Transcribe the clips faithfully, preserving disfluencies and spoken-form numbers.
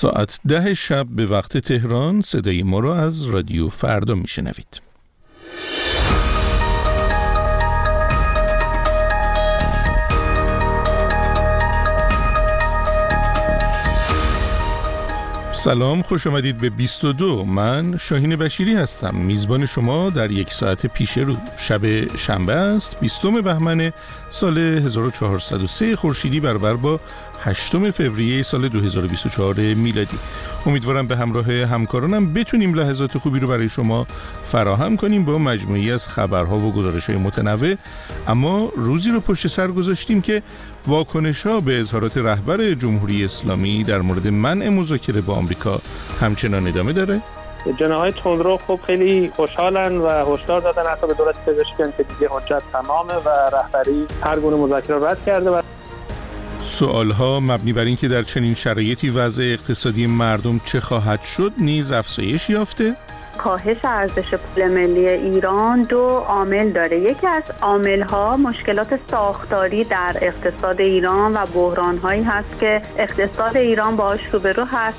ساعت ده شب به وقت تهران صدای ما را از رادیو فردا میشنوید. سلام، خوش آمدید به بیست و دو. من شاهین بشیری هستم، میزبان شما در یک ساعت پیش رو. شب شنبه است، بیستم بهمن سال هزار و چهارصد و سه خورشیدی برابر با هشتم فوریه سال دو هزار و بیست و چهار میلادی. امیدوارم به همراه همکارانم بتونیم لحظات خوبی رو برای شما فراهم کنیم با مجموعی از خبرها و گزارش‌های متنوع. اما روزی رو پشت سر گذاشتیم که واکنش‌ها به اظهارات رهبر جمهوری اسلامی در مورد منع مذاکره با آمریکا همچنان ادامه داره. جناح‌های تندرو خب خیلی خوشحالن و هشدار دادن حتی به دولت پزشکیان که دیگه حجت تمامه و رهبری هر گونه مذاکره رد کرده. و سوالها مبنی بر این که در چنین شرایطی وضع اقتصادی مردم چه خواهد شد نیز افزایش یافته. کاهش ارزش پول ملی ایران دو عامل داره. یکی از عامل‌ها مشکلات ساختاری در اقتصاد ایران و بحران‌هایی هست که اقتصاد ایران باهاش روبرو هست.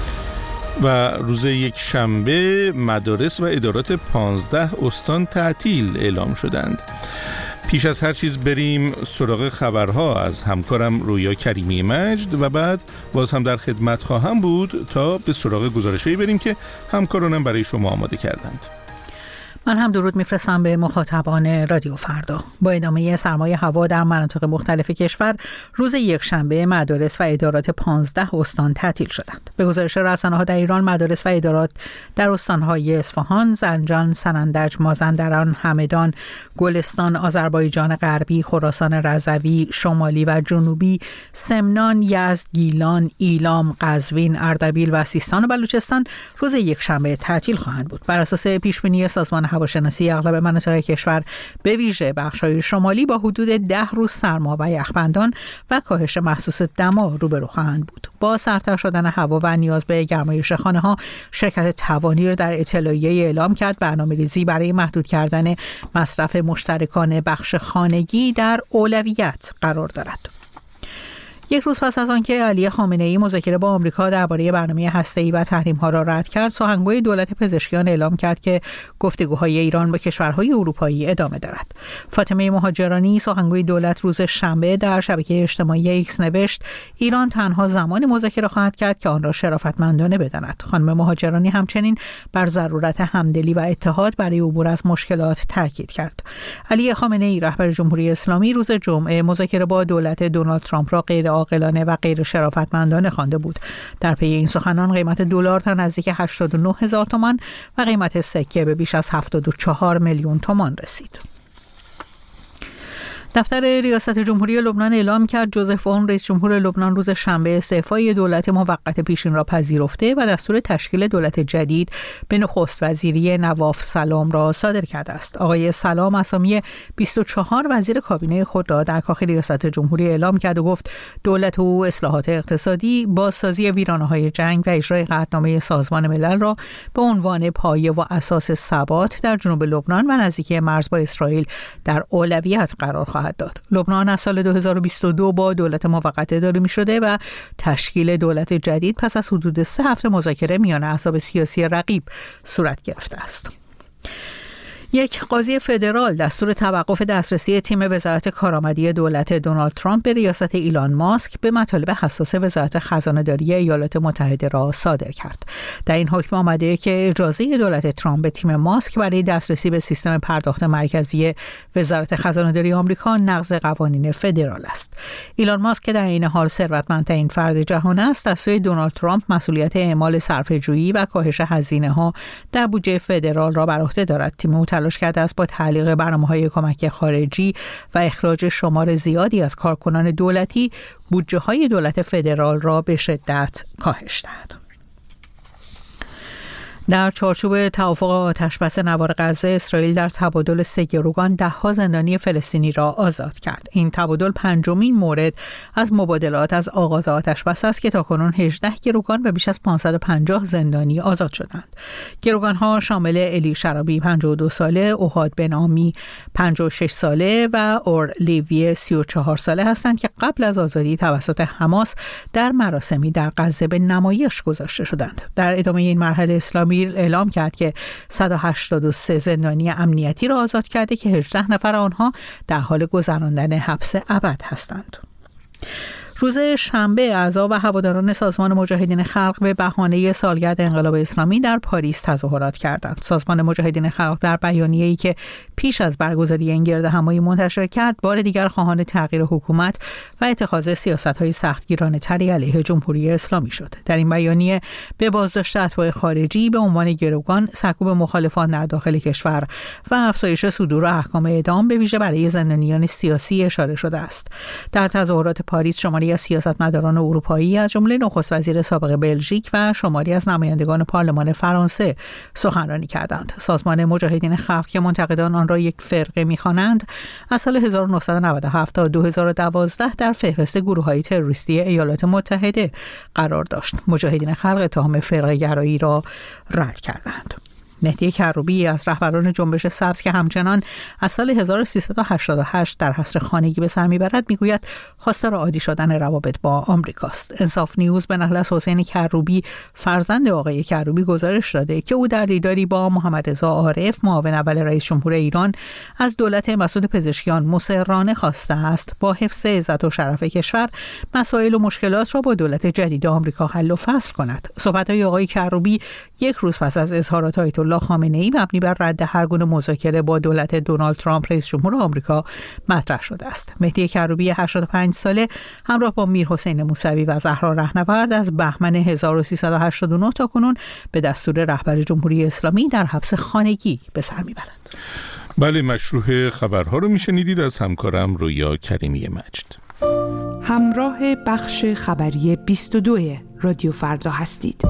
و روز یک شنبه مدارس و ادارات پانزده استان تعطیل اعلام شدند. پیش از هر چیز بریم سراغ خبرها از همکارم رویا کریمی مجد و بعد باز هم در خدمت خواهم بود تا به سراغ گزارشایی بریم که همکارانم برای شما آماده کردند. من هم درود میفرستم به مخاطبان رادیو فردا. با ادامه سرمای هوا در مناطق مختلف کشور روز یکشنبه مدارس و ادارات پانزده استان تعطیل شدند. به گزارش رسانه‌ها در ایران مدارس و ادارات در استان‌های اصفهان، زنجان، سنندج، مازندران، همدان، گلستان، آذربایجان غربی، خراسان رضوی، شمالی و جنوبی، سمنان، یزد، گیلان، ایلام، قزوین، اردبیل و سیستان و بلوچستان روز یکشنبه تعطیل خواهند بود. بر اساس پیش‌بینی سازمان هواشناسی اغلب مناطق کشور به ویژه بخش‌های شمالی با حدود ده روز سرما و یخبندان و کاهش محسوس دما روبرو خواهند بود. با سردتر شدن هوا و نیاز به گرمایش خانه‌ها، شرکت توانیر در اطلاعیه اعلام کرد برنامه‌ریزی برای محدود کردن مصرف مشترکان بخش خانگی در اولویت قرار دارد. یک روز پس از آنکه علی خامنه‌ای مذاکره با آمریکا درباره برنامه هسته‌ای و تحریم‌ها را رد کرد، سخنگوی دولت پزشکیان اعلام کرد که گفتگوهای ایران با کشورهای اروپایی ادامه دارد. فاطمه مهاجرانی سخنگوی دولت روز شنبه در شبکه اجتماعی ایکس نوشت ایران تنها زمانی مذاکره خواهد کرد که آن را شرافتمندانه بداند. خانم مهاجرانی همچنین بر ضرورت همدلی و اتحاد برای عبور از مشکلات تاکید کرد. علی خامنه‌ای رهبر جمهوری اسلامی روز جمعه مذاکره با دولت دونالد ترامپ را غیر عاقلانه و غیر شرافتمندانه خوانده بود. در پی این سخنان قیمت دلار تا نزدیک هشتاد و نه هزار تومان و قیمت سکه به بیش از هفتاد و چهار میلیون تومان رسید. دفتر ریاست جمهوری لبنان اعلام کرد جوزف اون رئیس جمهور لبنان روز شنبه استعفای دولت موقت پیشین را پذیرفته و دستور تشکیل دولت جدید به نخست وزیری نواف سلام را صادر کرده است. آقای سلام اسامی بیست و چهار وزیر کابینه خود را در کاخ ریاست جمهوری اعلام کرد و گفت دولت او اصلاحات اقتصادی، بازسازی ویرانه‌های جنگ و اجرای قطعنامه سازمان ملل را به عنوان پایه و اساس ثبات در جنوب لبنان و نزدیکی مرز با اسرائیل در اولویت قرار خواهد داد. لبنان از سال دو هزار و بیست و دو با دولت موقت اداره می شده و تشکیل دولت جدید پس از حدود سه هفته مذاکره میان احزاب سیاسی رقیب صورت گرفته است. یک قاضی فدرال دستور توقف دسترسی تیم وزارت کارآمدی دولت دونالد ترامپ به ریاست ایلان ماسک به مطالب حساس وزارت خزانه‌داری ایالات متحده را صادر کرد. در این حکم آمده که اجازه دولت ترامپ به تیم ماسک برای دسترسی به سیستم پرداخت مرکزی وزارت خزانه‌داری آمریکا نقض قوانین فدرال است. ایلان ماسک که در این حال ثروتمندترین فرد جهان است، از سوی دونالد ترامپ مسئولیت اعمال صرفه‌جویی و کاهش هزینه‌ها در بودجه فدرال را بر عهده دارد. تیم تلاش کرده است با تعلیق برنامه‌های کمک خارجی و اخراج شمار زیادی از کارکنان دولتی بودجه‌های دولت فدرال را به شدت کاهش دهد. در چارچوب توافق آتشبس نوار غزه، اسرائیل در تبادل سه گروگان ده‌ها زندانی فلسطینی را آزاد کرد. این تبادل پنجمین مورد از مبادلات از آغاز آتشبس است که تاکنون هجده گروگان و بیش از پانصد و پنجاه زندانی آزاد شدند. گروگان‌ها شامل الی شرابی پنجاه و دو ساله، اوهاد بن عامی پنجاه و شش ساله و اور لیوی سی و چهار ساله هستند که قبل از آزادی توسط حماس در مراسمی در غزه به نمایش گذاشته شدند. در ادامه این مرحله اسلامی اعلام کرد که صد و هشتاد و سه زندانی امنیتی را آزاد کرده که هجده نفر آنها در حال گذراندن حبس ابد هستند. روز شنبه اعضا و هواداران سازمان مجاهدین خلق به بهانه سالگرد انقلاب اسلامی در پاریس تظاهرات کردند. سازمان مجاهدین خلق در بیانیه‌ای که پیش از برگزاری این گردهمایی منتشر کرد، بار دیگر خواهان تغییر حکومت و اتخاذ سیاست‌های سختگیرانه‌تری علیه جمهوری اسلامی شد. در این بیانیه به بازداشت اتباع خارجی به عنوان گروگان، سرکوب مخالفان در داخل کشور و افزایش صدور احکام اعدام به ویژه برای زندانیان سیاسی اشاره شده است. در تظاهرات پاریس شماری از سیاستمداران اروپایی از جمله نخست وزیر سابق بلژیک و شماری از نمایندگان پارلمان فرانسه سخنرانی کردند. سازمان مجاهدین خلق که منتقدان آن را یک فرقه می‌خوانند، از سال هزار و نهصد و نود و هفت تا دو هزار و دوازده در فهرست گروه‌های تروریستی ایالات متحده قرار داشت. مجاهدین خلق اتهام فرقه گرایی را رد کردند. مهدی کروبی از رهبران جنبش سبز که همچنان از سال هزار و سیصد و هشتاد و هشت در حصر خانگی به سر میبرد میگوید خواستار عادی شدن روابط با آمریکاست. انصاف نیوز به نقل از حسین کروبی فرزند آقای کروبی گزارش داده که او در دیداری با محمد رضا عارف معاون اول رئیس جمهور ایران از دولت مسعود پزشکیان مصررانه خواسته است با حفظ عزت و شرف کشور مسائل و مشکلات را با دولت جدید آمریکا حل و فصل کند. صحبت‌های آقای کروبی یک روز پس از اظهارات آیت الله خامنه‌ای مبنی بر رد هر گونه مذاکره با دولت دونالد ترامپ رئیس جمهور آمریکا مطرح شده است. مهدی کروبی هشتاد و پنج ساله همراه با میر حسین موسوی و زهرا رهنورد از بهمن هزار و سیصد و هشتاد و نه تا کنون به دستور رهبر جمهوری اسلامی در حبس خانگی به سر میبرند. بله، مشروع خبرها رو میشنیدید از همکارم رویا کریمی مجد. همراه بخش خبری بیست و دو رادیو فردا هستید.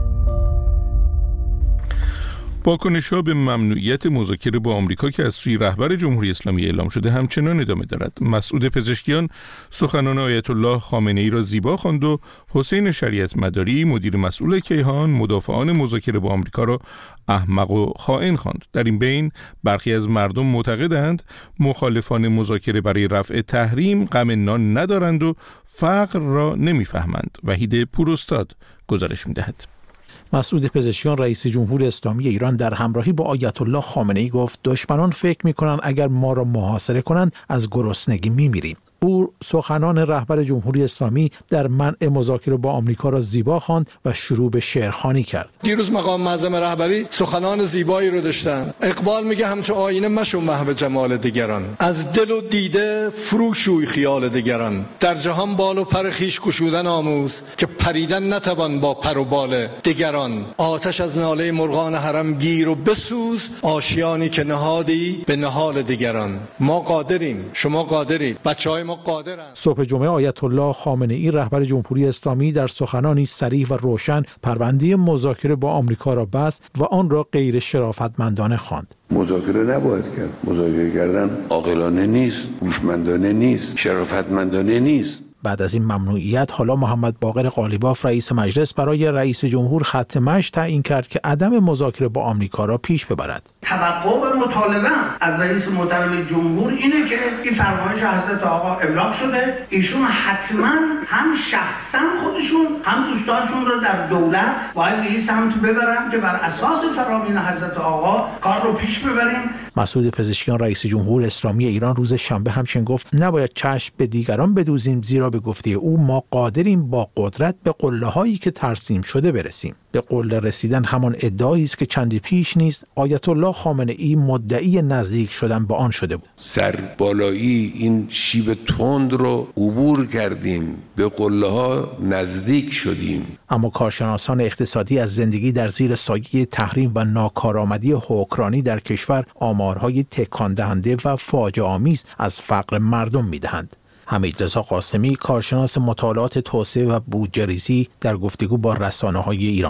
واکنش‌ها به ممنوعیت مذاکره با آمریکا که از سوی رهبر جمهوری اسلامی اعلام شده همچنان ادامه دارد. مسعود پزشکیان سخنان آیت الله خامنه‌ای را زیبا خواند و حسین شریعت مداری مدیر مسئول کیهان مدافعان مذاکره با آمریکا را احمق و خائن خواند. در این بین برخی از مردم معتقدند مخالفان مذاکره برای رفع تحریم غم نان ندارند و فقر را نمیفهمند. وحید پوراستاد گزارش می‌دهد. مسعود پزشکیان رئیس جمهور اسلامی ایران در همراهی با آیت الله خامنه‌ای گفت دشمنان فکر می‌کنند اگر ما را محاصره کنند از گرسنگی می‌میریم. او سخنان رهبر جمهوری اسلامی در منع مذاکره با آمریکا را زیبا خواند و شروع به شعرخوانی کرد. دیروز مقام معظم رهبری سخنان زیبایی رو داشتن. اقبال میگه همچو آینه مشو محو جمال دیگران، از دل و دیده فروشوی خیال دیگران، در جهان بال و پر خویش گشودن آموز که پریدن نتوان با پر و بال دیگران. آتش از ناله مرغان حرم گیر و بسوز، آشیانی که نهادی به نهال دیگران. ما قادریم، شما قادرید، بچهای صبح جمعه آیت الله خامنه‌ای رهبر جمهوری اسلامی در سخنانی صریح و روشن پرونده مذاکره با آمریکا را بست و آن را غیر شرافتمندانه خواند. مذاکره نباید کرد. مذاکره کردن عاقلانه نیست، هوشمندانه نیست، شرافتمندانه نیست. بعد از این ممنوعیت حالا محمد باقر قالیباف رئیس مجلس برای رئیس جمهور خط مشی تعیین کرد که عدم مذاکره با آمریکا را پیش ببرد. توقع و مطالبه از رئیس محترم جمهور اینه که این فرمایش حضرت آقا ابلاغ شده، ایشون حتما هم شخصا خودشون هم دوستانشون رو در دولت باید به این سمت ببرن که بر اساس فرامین حضرت آقا کار رو پیش ببریم. مسعود پزشکیان رئیس جمهور اسلامی ایران روز شنبه همچنین گفت نباید چشم به دیگران بدوزیم، زیرا به گفته او ما قادریم با قدرت به قله‌هایی که ترسیم شده برسیم. به قله رسیدن همان ادعایی است که چندی پیش نیست آیت الله خامنه‌ای مدعی نزدیک شدن به آن شده بود. سر بالایی این شیب تند رو عبور کردیم، به قله‌ها نزدیک شدیم. اما کارشناسان اقتصادی از زندگی در زیر سایه تحریم و ناکارآمدی حکمرانی در کشور آمارهای تکان دهنده و فاجعه آمیز از فقر مردم می‌دهند. حمیدرضا قاسمی کارشناس مطالعات توسعه و بودجه‌ریزی در گفتگو با رسانه‌های ایران: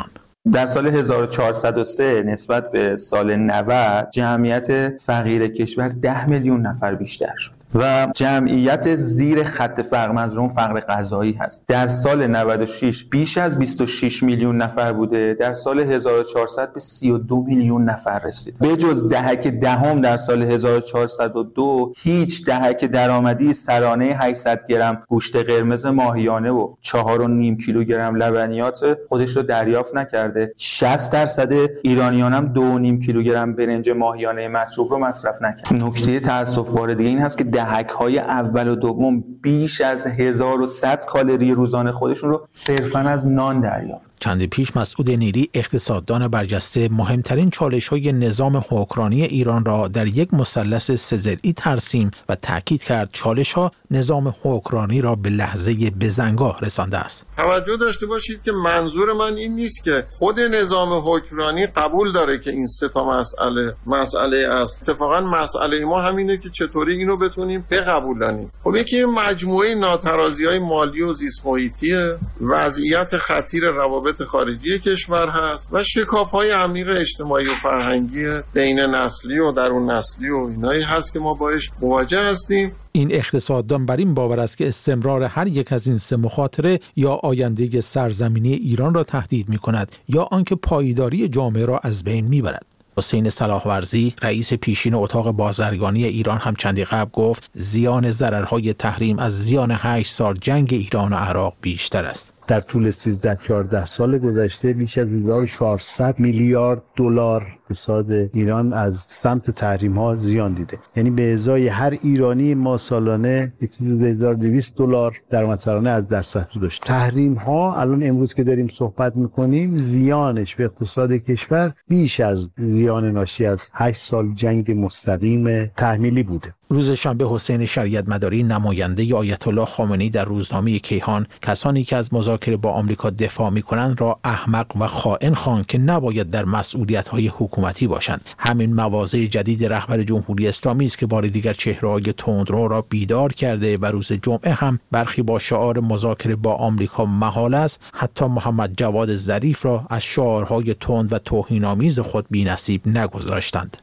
در سال هزار و چهارصد و سه نسبت به سال نود جمعیت فقیر کشور ده میلیون نفر بیشتر شد و جمعیت زیر خط فقر، منظورم فقر غذایی هست، در سال نود و شش بیش از بیست و شش میلیون نفر بوده، در سال هزار و چهارصد به سی و دو میلیون نفر رسید. به جز دهک دهم در سال هزار و چهارصد و دو هیچ دهک درآمدی سرانه هشتصد گرم گوشت قرمز ماهیانه و چهار و نیم کیلوگرم لبنیات خودش رو دریافت نکرده. شصت درصد ایرانیان هم دو و نیم کیلوگرم برنج ماهیانه مطلوب رو مصرف نکرد. نکته تأسف‌بار دیگه این هست که دهک‌های اول و دوم بیش از هزار و صد کالری روزانه خودشون رو صرفاً از نان دریافت. چندی پیش مسعود نیری اقتصاددان برجسته مهمترین چالش‌های نظام حکمرانی ایران را در یک مثلث سه‌ضلعی ترسیم و تاکید کرد چالش‌ها نظام حکمرانی را به لحظه بزنگاه رسانده است. توجه داشته باشید که منظور من این نیست که خود نظام حکمرانی قبول داره که این سه تا مسئله مسئله است. اتفاقا مسئله ما همینه که چطوری اینو بتونیم بقبولانیم. خب یکی مجموعه ناترازی‌های مالی و زیست محیطیه، وضعیت خطیر روابط خارجی کشور هست و شکاف‌های عمیق اجتماعی و فرهنگی بین نسلی و درون نسلی و اینایی هست که ما باهاش مواجه هستیم. این اقتصاددان بر این باور است که استمرار هر یک از این سه مخاطره یا آینده سرزمینی ایران را تهدید می‌کند یا آنکه پایداری جامعه را از بین می‌برد. حسین صلاحورزی رئیس پیشین اتاق بازرگانی ایران هم چندی قبل گفت زیان ضررهای تحریم از زیان هشت سال جنگ ایران و عراق بیشتر است. در طول سیزده چهارده سال گذشته بیش از هزار و چهارصد میلیارد دلار اقتصاد ایران از سمت تحریم ها زیان دیده. یعنی به ازای هر ایرانی ما سالانه هزار و دویست دلار درآمد سالانه از دست رفته داشت. تحریم ها الان امروز که داریم صحبت میکنیم زیانش به اقتصاد کشور بیش از زیان ناشی از هشت سال جنگ مستقیم تحمیلی بوده. روز شنبه حسین شریعت مداری نماینده آیت الله خامنه‌ای در روزنامه کیهان کسانی که از مذاکره با آمریکا دفاع می‌کنند را احمق و خائن خواند که نباید در مسئولیت‌های حکومتی باشند. همین مواضع جدید رهبر جمهوری اسلامی است که بار دیگر چهره‌های تندرو را بیدار کرده و روز جمعه هم برخی با شعار مذاکره با آمریکا محال است حتی محمد جواد ظریف را از شعارهای تند و توهین‌آمیز خود بی‌نصیب نگذاشتند.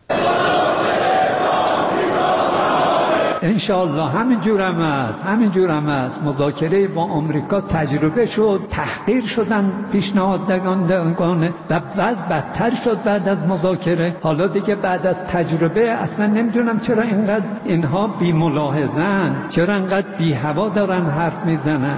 انشالله همین جورم است همین جورم است مذاکره با آمریکا تجربه شد، تحقیر شدن پیشنهادگان و وضع بدتر شد بعد از مذاکره. حالا دیگه بعد از تجربه اصلا نمیدونم چرا اینقدر اینها بی ملاحظن، چرا اینقدر بی هوا دارن حرف میزنن.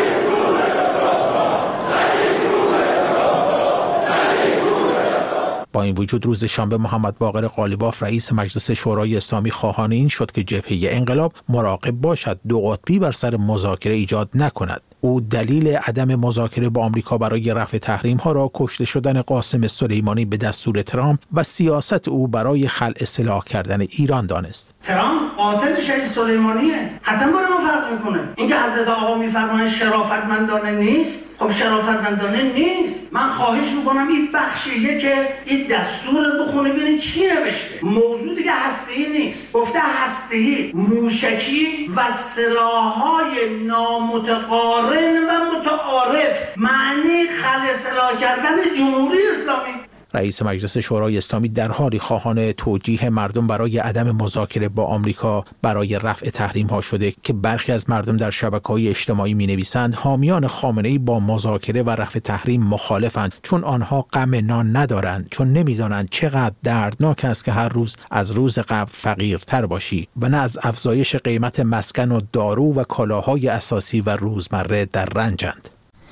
با این وجود روز شنبه محمد باقر قالیباف رئیس مجلس شورای اسلامی خواهان این شد که جبهه انقلاب مراقب باشد دو قطبی بر سر مذاکره ایجاد نکند. او دلیل عدم مذاکره با آمریکا برای رفع تحریم ها را کشته شدن قاسم سلیمانی به دستور ترامپ و سیاست او برای خلع سلاح کردن ایران دانست. ترامپ قاتل شهید سلیمانیه، حتما برای ما فرق میکنه. اینکه حضرت آقا میفرمایند شرافتمندانه نیست، خب شرافتمندانه نیست. من خواهش میکنم این بخشیه که این دستور بخونه ببینید چی نوشته. موضوع دیگه هسته‌ای نیست، گفته هسته‌ای، موشکی و سلاح‌های نامتقارن و متعارف، معنی خلع سلاح کردن جمهوری اسلامی. رئیس مجلس شورای اسلامی در حالی خواهان توجیه مردم برای عدم مذاکره با آمریکا برای رفع تحریم ها شده که برخی از مردم در شبکه‌های اجتماعی می‌نویسند حامیان خامنه‌ای با مذاکره و رفع تحریم مخالفند چون آنها غم نان ندارند، چون نمی‌دانند چقدر دردناک است که هر روز از روز قبل فقیرتر باشی و نه از افزایش قیمت مسکن و دارو و کالاهای اساسی و روزمره در رنجند.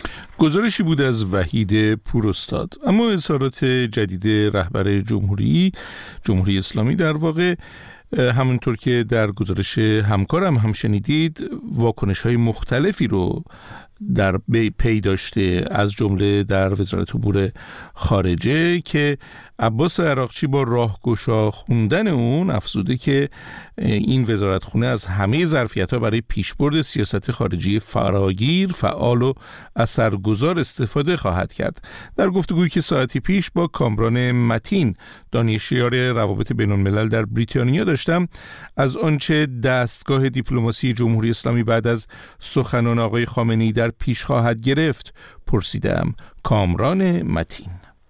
گزارشی بود از وحید پوراستاد. اما اظهارات جدید رهبر جمهوری جمهوری اسلامی در واقع همونطور که در گزارش همکارم هم شنیدید واکنش‌های مختلفی رو در پی داشته، از جمله در وزارت امور خارجه که عباس عراقچی با راهگشا خوندن اون افزوده که این وزارتخونه از همه ظرفیت‌ها برای پیشبرد سیاست خارجی فراگیر، فعال و اثرگذار استفاده خواهد کرد. در گفتگویی که ساعتی پیش با کامران متین دانشیار روابط بین‌الملل در بریتانیا داشتم، از آنچه دستگاه دیپلماسی جمهوری اسلامی بعد از سخنان آقای خامنه‌ای در پیش خواهد گرفت پرسیدم. کامران متین: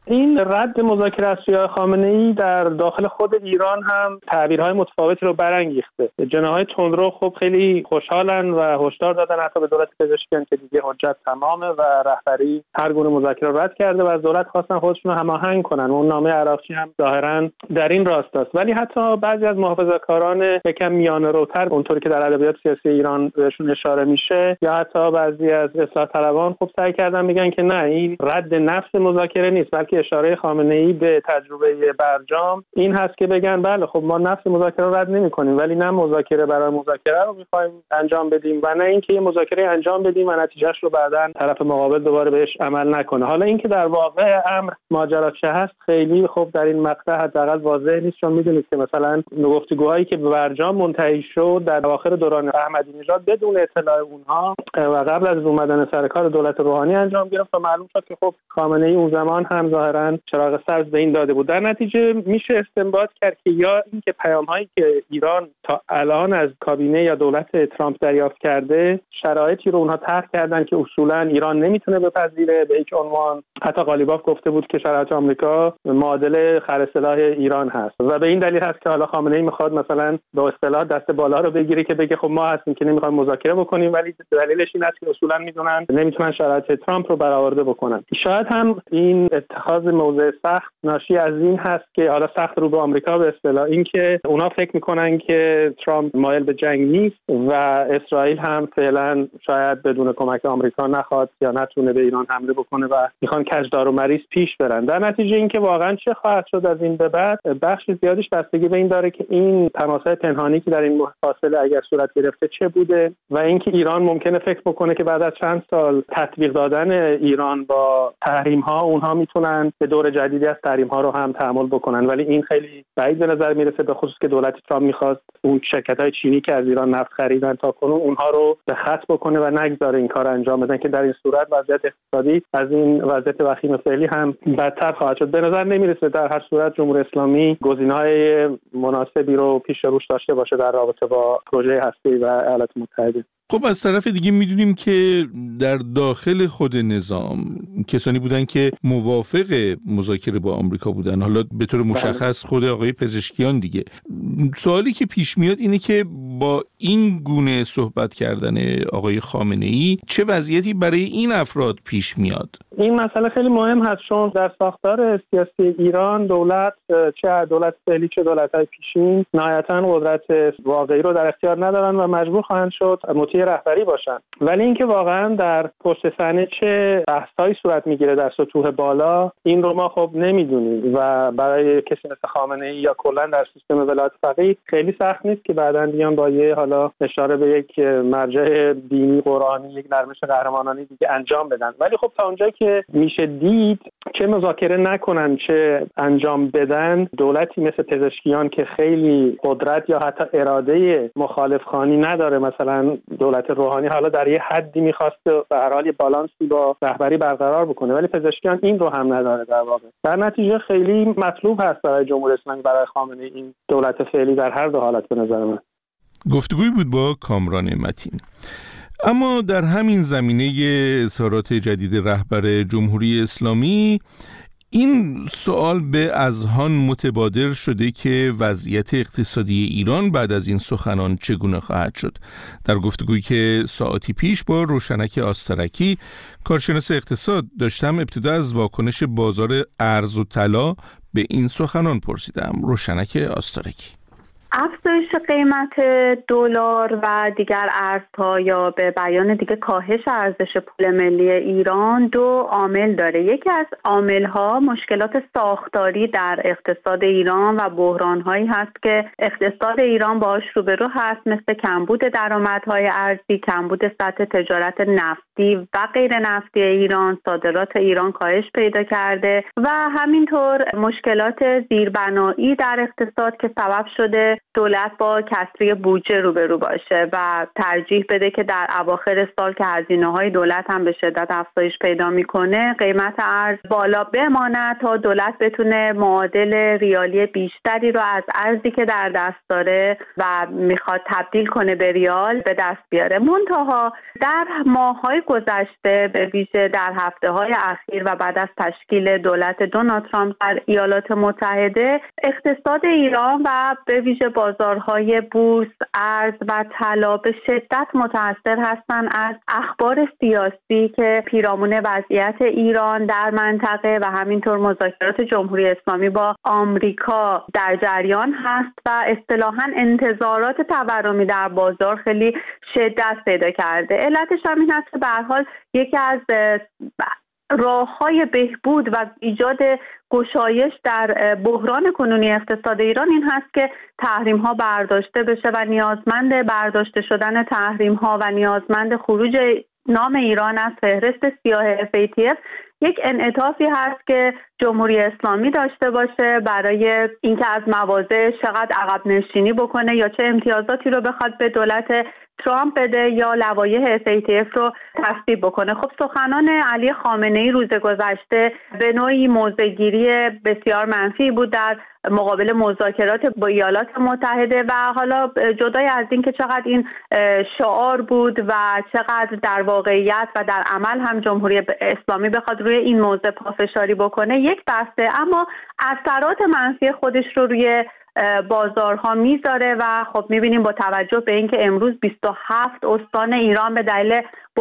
این رد مذاکره از سوی خامنه‌ای در داخل خود ایران هم تعبیرهای متفاوتی رو برانگیخته. جناح‌های تندرو خب خیلی خوشحالن و هشدار دادن حتی به دولت پزشکیان که دیگه حجت تمامه و رهبری هر گونه مذاکره رد کرده و از دولت خواستن خودشون رو هماهنگ کنن. اون نامه عراقچی هم ظاهراً در این راستاست. ولی حتی بعضی از محافظه‌کاران یکم میانه‌روتر اونطوری که در ادبیات سیاسی ایران بهشون اشاره میشه یا حتی بعضی از اصلاح طلبان خب سعی کردن میگن که نه، این رد نفس مذاکره نیست، بلکه اشاره خامنه‌ای به تجربه برجام این هست که بگن بله خب ما نفس مذاکره رو رد نمی‌کنیم، ولی نه مذاکره برای مذاکره رو می‌خوایم انجام بدیم و نه اینکه یه مذاکره انجام بدیم و نتیجهش رو بعداً طرف مقابل دوباره بهش عمل نکنه. حالا اینکه در واقع امر ماجرا چه هست خیلی خب در این مقطع حداقل واضح نیست، چون می‌دونید که مثلا گفتگوهایی که به برجام منتهی شد در اواخر دوران احمدی نژاد بدون اطلاع اونها و قبل از اومدن سر کار دولت روحانی انجام گرفت و معلوم شد که خب خامنه‌ای اون زمان هم ظاهراً چراغ سبز به این داده بود. در نتیجه میشه استنباط کرد که یا اینکه پیام‌هایی که ایران تا الان از کابینه یا دولت ترامپ دریافت کرده شرایطی رو اونها طرح کردن که اصولاً ایران نمیتونه بپذیره. به یک عنوان حتی قالیباف گفته بود که شرایط آمریکا معادل خرسلاح ایران هست و به این دلیل هست که حالا خامنه‌ای میخواد مثلا به اصطلاح دست بالا رو بگیره که بگه خب ما هستیم که نمیخوایم مذاکره بکنیم، ولی دلیلش این است که اصولاً میدونن نمیتونن شرایط ترامپ رو برآورده بکنن. شاید هم این اتخاذ موضع سخت ناشی از این هست که حالا سخت رو به آمریکا به اصطلاح این که اونا فکر میکنن که ترامپ مایل به جنگ نیست و اسرائیل هم فعلا شاید بدون کمک آمریکا نخواد یا نتونه به ایران حمله بکنه و میخوان کجدار و مریض پیش برن. در نتیجه اینکه واقعا چه خواهد شد از این به بعد بخش زیادیش بستگی به این داره که این تماس‌های پنهانی که در این فاصله اگر صورت گرفته چه بوده و اینکه ایران ممکنه فکر بکنه که بعد از چند سال تطبیق دادن ایران با تحریم‌ها اونها میتونن به دور جدیدی از تحریم‌ها رو هم تحمل بکنن، ولی این خیلی بعید به نظر میرسه، به خصوص که دولت ترامپ میخواست اون شرکت‌های چینی که از ایران نفت خریدن تا کنون اونها رو به خط بکنه و نگذاره این کار انجام بدن که در این صورت وضعیت اقتصادی از این وضعیت وخیم فعلی هم بدتر خواهد شد. به نظر نمیرسه در هر صورت جمهوری اسلامی گزینه‌های مناسبی رو پیش روش داشته باشه در رابطه با پروژه هسته‌ای و ایالات متحده. خب از طرف دیگه میدونیم که در داخل خود نظام کسانی بودن که موافق مذاکره با آمریکا بودن، حالا به طور مشخص خود آقای پزشکیان دیگه. سوالی که پیش میاد اینه که با این گونه صحبت کردن آقای خامنه‌ای چه وضعیتی برای این افراد پیش میاد؟ این مسئله خیلی مهم هست، چون در ساختار سیاسی ایران دولت چه دولت فعلی چه دولت‌های پیشین نهایتاً قدرت واقعی رو در اختیار ندارن و مجبور خواهند شد مطیع رهبری باشن. ولی اینکه واقعاً در پشت صحنه چه بحث‌هایی صورت میگیره در سطوح بالا این رو ما خب نمیدونیم و برای کسی مثل خامنه‌ای یا کلاً در سیستم ولایت فقیه خیلی سخت نیست که بعداً بیان با یه حالا اشاره به یک مرجع دینی قرآنی یک نرمش قهرمانانه دیگه انجام بدن. ولی خب تا اونجایی که میشه دید چه مذاکره نکنن چه انجام بدن، دولتی مثل پزشکیان که خیلی قدرت یا حتی اراده مخالفخوانی نداره، مثلا دولت روحانی حالا در یه حدی میخواسته به هر حال بالانسی با رهبری برقرار بکنه، ولی پزشکیان این رو هم نداره در واقع. در نتیجه خیلی مطلوب هست برای جمهوری اسلامی، برای خامنه‌ای این دولت فعلی در هر دو حالت به نظر من. گفتگوی بود با کامران متین. اما در همین زمینه اظهارات جدید رهبر جمهوری اسلامی این سوال به اذهان متبادر شده که وضعیت اقتصادی ایران بعد از این سخنان چگونه خواهد شد. در گفتگویی که ساعتی پیش با روشنک آسترکی کارشناس اقتصاد داشتم ابتدا از واکنش بازار ارز و طلا به این سخنان پرسیدم. روشنک آسترکی: افزایش قیمت دلار و دیگر ارزها یا به بیان دیگه کاهش ارزش پول ملی ایران دو عامل داره. یکی از عامل‌ها مشکلات ساختاری در اقتصاد ایران و بحران‌هایی هست که اقتصاد ایران باهاش روبرو هست، مثل کمبود درآمدهای ارزی، کمبود سطح تجارت نفتی و غیر نفتی ایران، صادرات ایران کاهش پیدا کرده و همینطور مشکلات زیربنایی در اقتصاد که سبب شده دولت با کسری بودجه روبرو باشه و ترجیح بده که در اواخر سال که هزینه‌های دولت هم به شدت افزایش پیدا میکنه قیمت ارز بالا بماند تا دولت بتونه معادل ریالی بیشتری رو از ارزی که در دست داره و میخواد تبدیل کنه به ریال به دست بیاره. منتها در ماه‌های گذشته به ویژه در هفته‌های اخیر و بعد از تشکیل دولت دونالد ترامپ در ایالات متحده اقتصاد ایران و به ویژه بازارهای بورس، ارز و طلا به شدت متأثر هستند از اخبار سیاسی که پیرامون وضعیت ایران در منطقه و همینطور مذاکرات جمهوری اسلامی با آمریکا در جریان هست و اصطلاحاً انتظارات تورمی در بازار خیلی شدت پیدا کرده. علتش هم این است که به هر حال یکی از راه‌های بهبود و ایجاد گشایش در بحران کنونی اقتصاد ایران این هست که تحریم‌ها برداشته بشه و نیازمند برداشته شدن تحریم‌ها و نیازمند خروج نام ایران از فهرست سیاه اف ای تی اف یک انعطافی هست که جمهوری اسلامی داشته باشه برای اینکه از مواضع چقدر عقب نشینی بکنه یا چه امتیازاتی رو بخواد به دولت ترامپ بده یا لوایح اف ای تی اف رو تصویب بکنه. خب سخنان علی خامنه‌ای روز گذشته به نوعی موضع‌گیری بسیار منفی بود در مقابل مذاکرات با ایالات متحده و حالا جدای از این که چقدر این شعار بود و چقدر در واقعیت و در عمل هم جمهوری اسلامی بخواد روی این موضوع پافشاری بکنه یک بحثه، اما اثرات منفی خودش رو روی بازارها میذاره و خب میبینیم با توجه به اینکه امروز بیست و هفت استان ایران به دلیل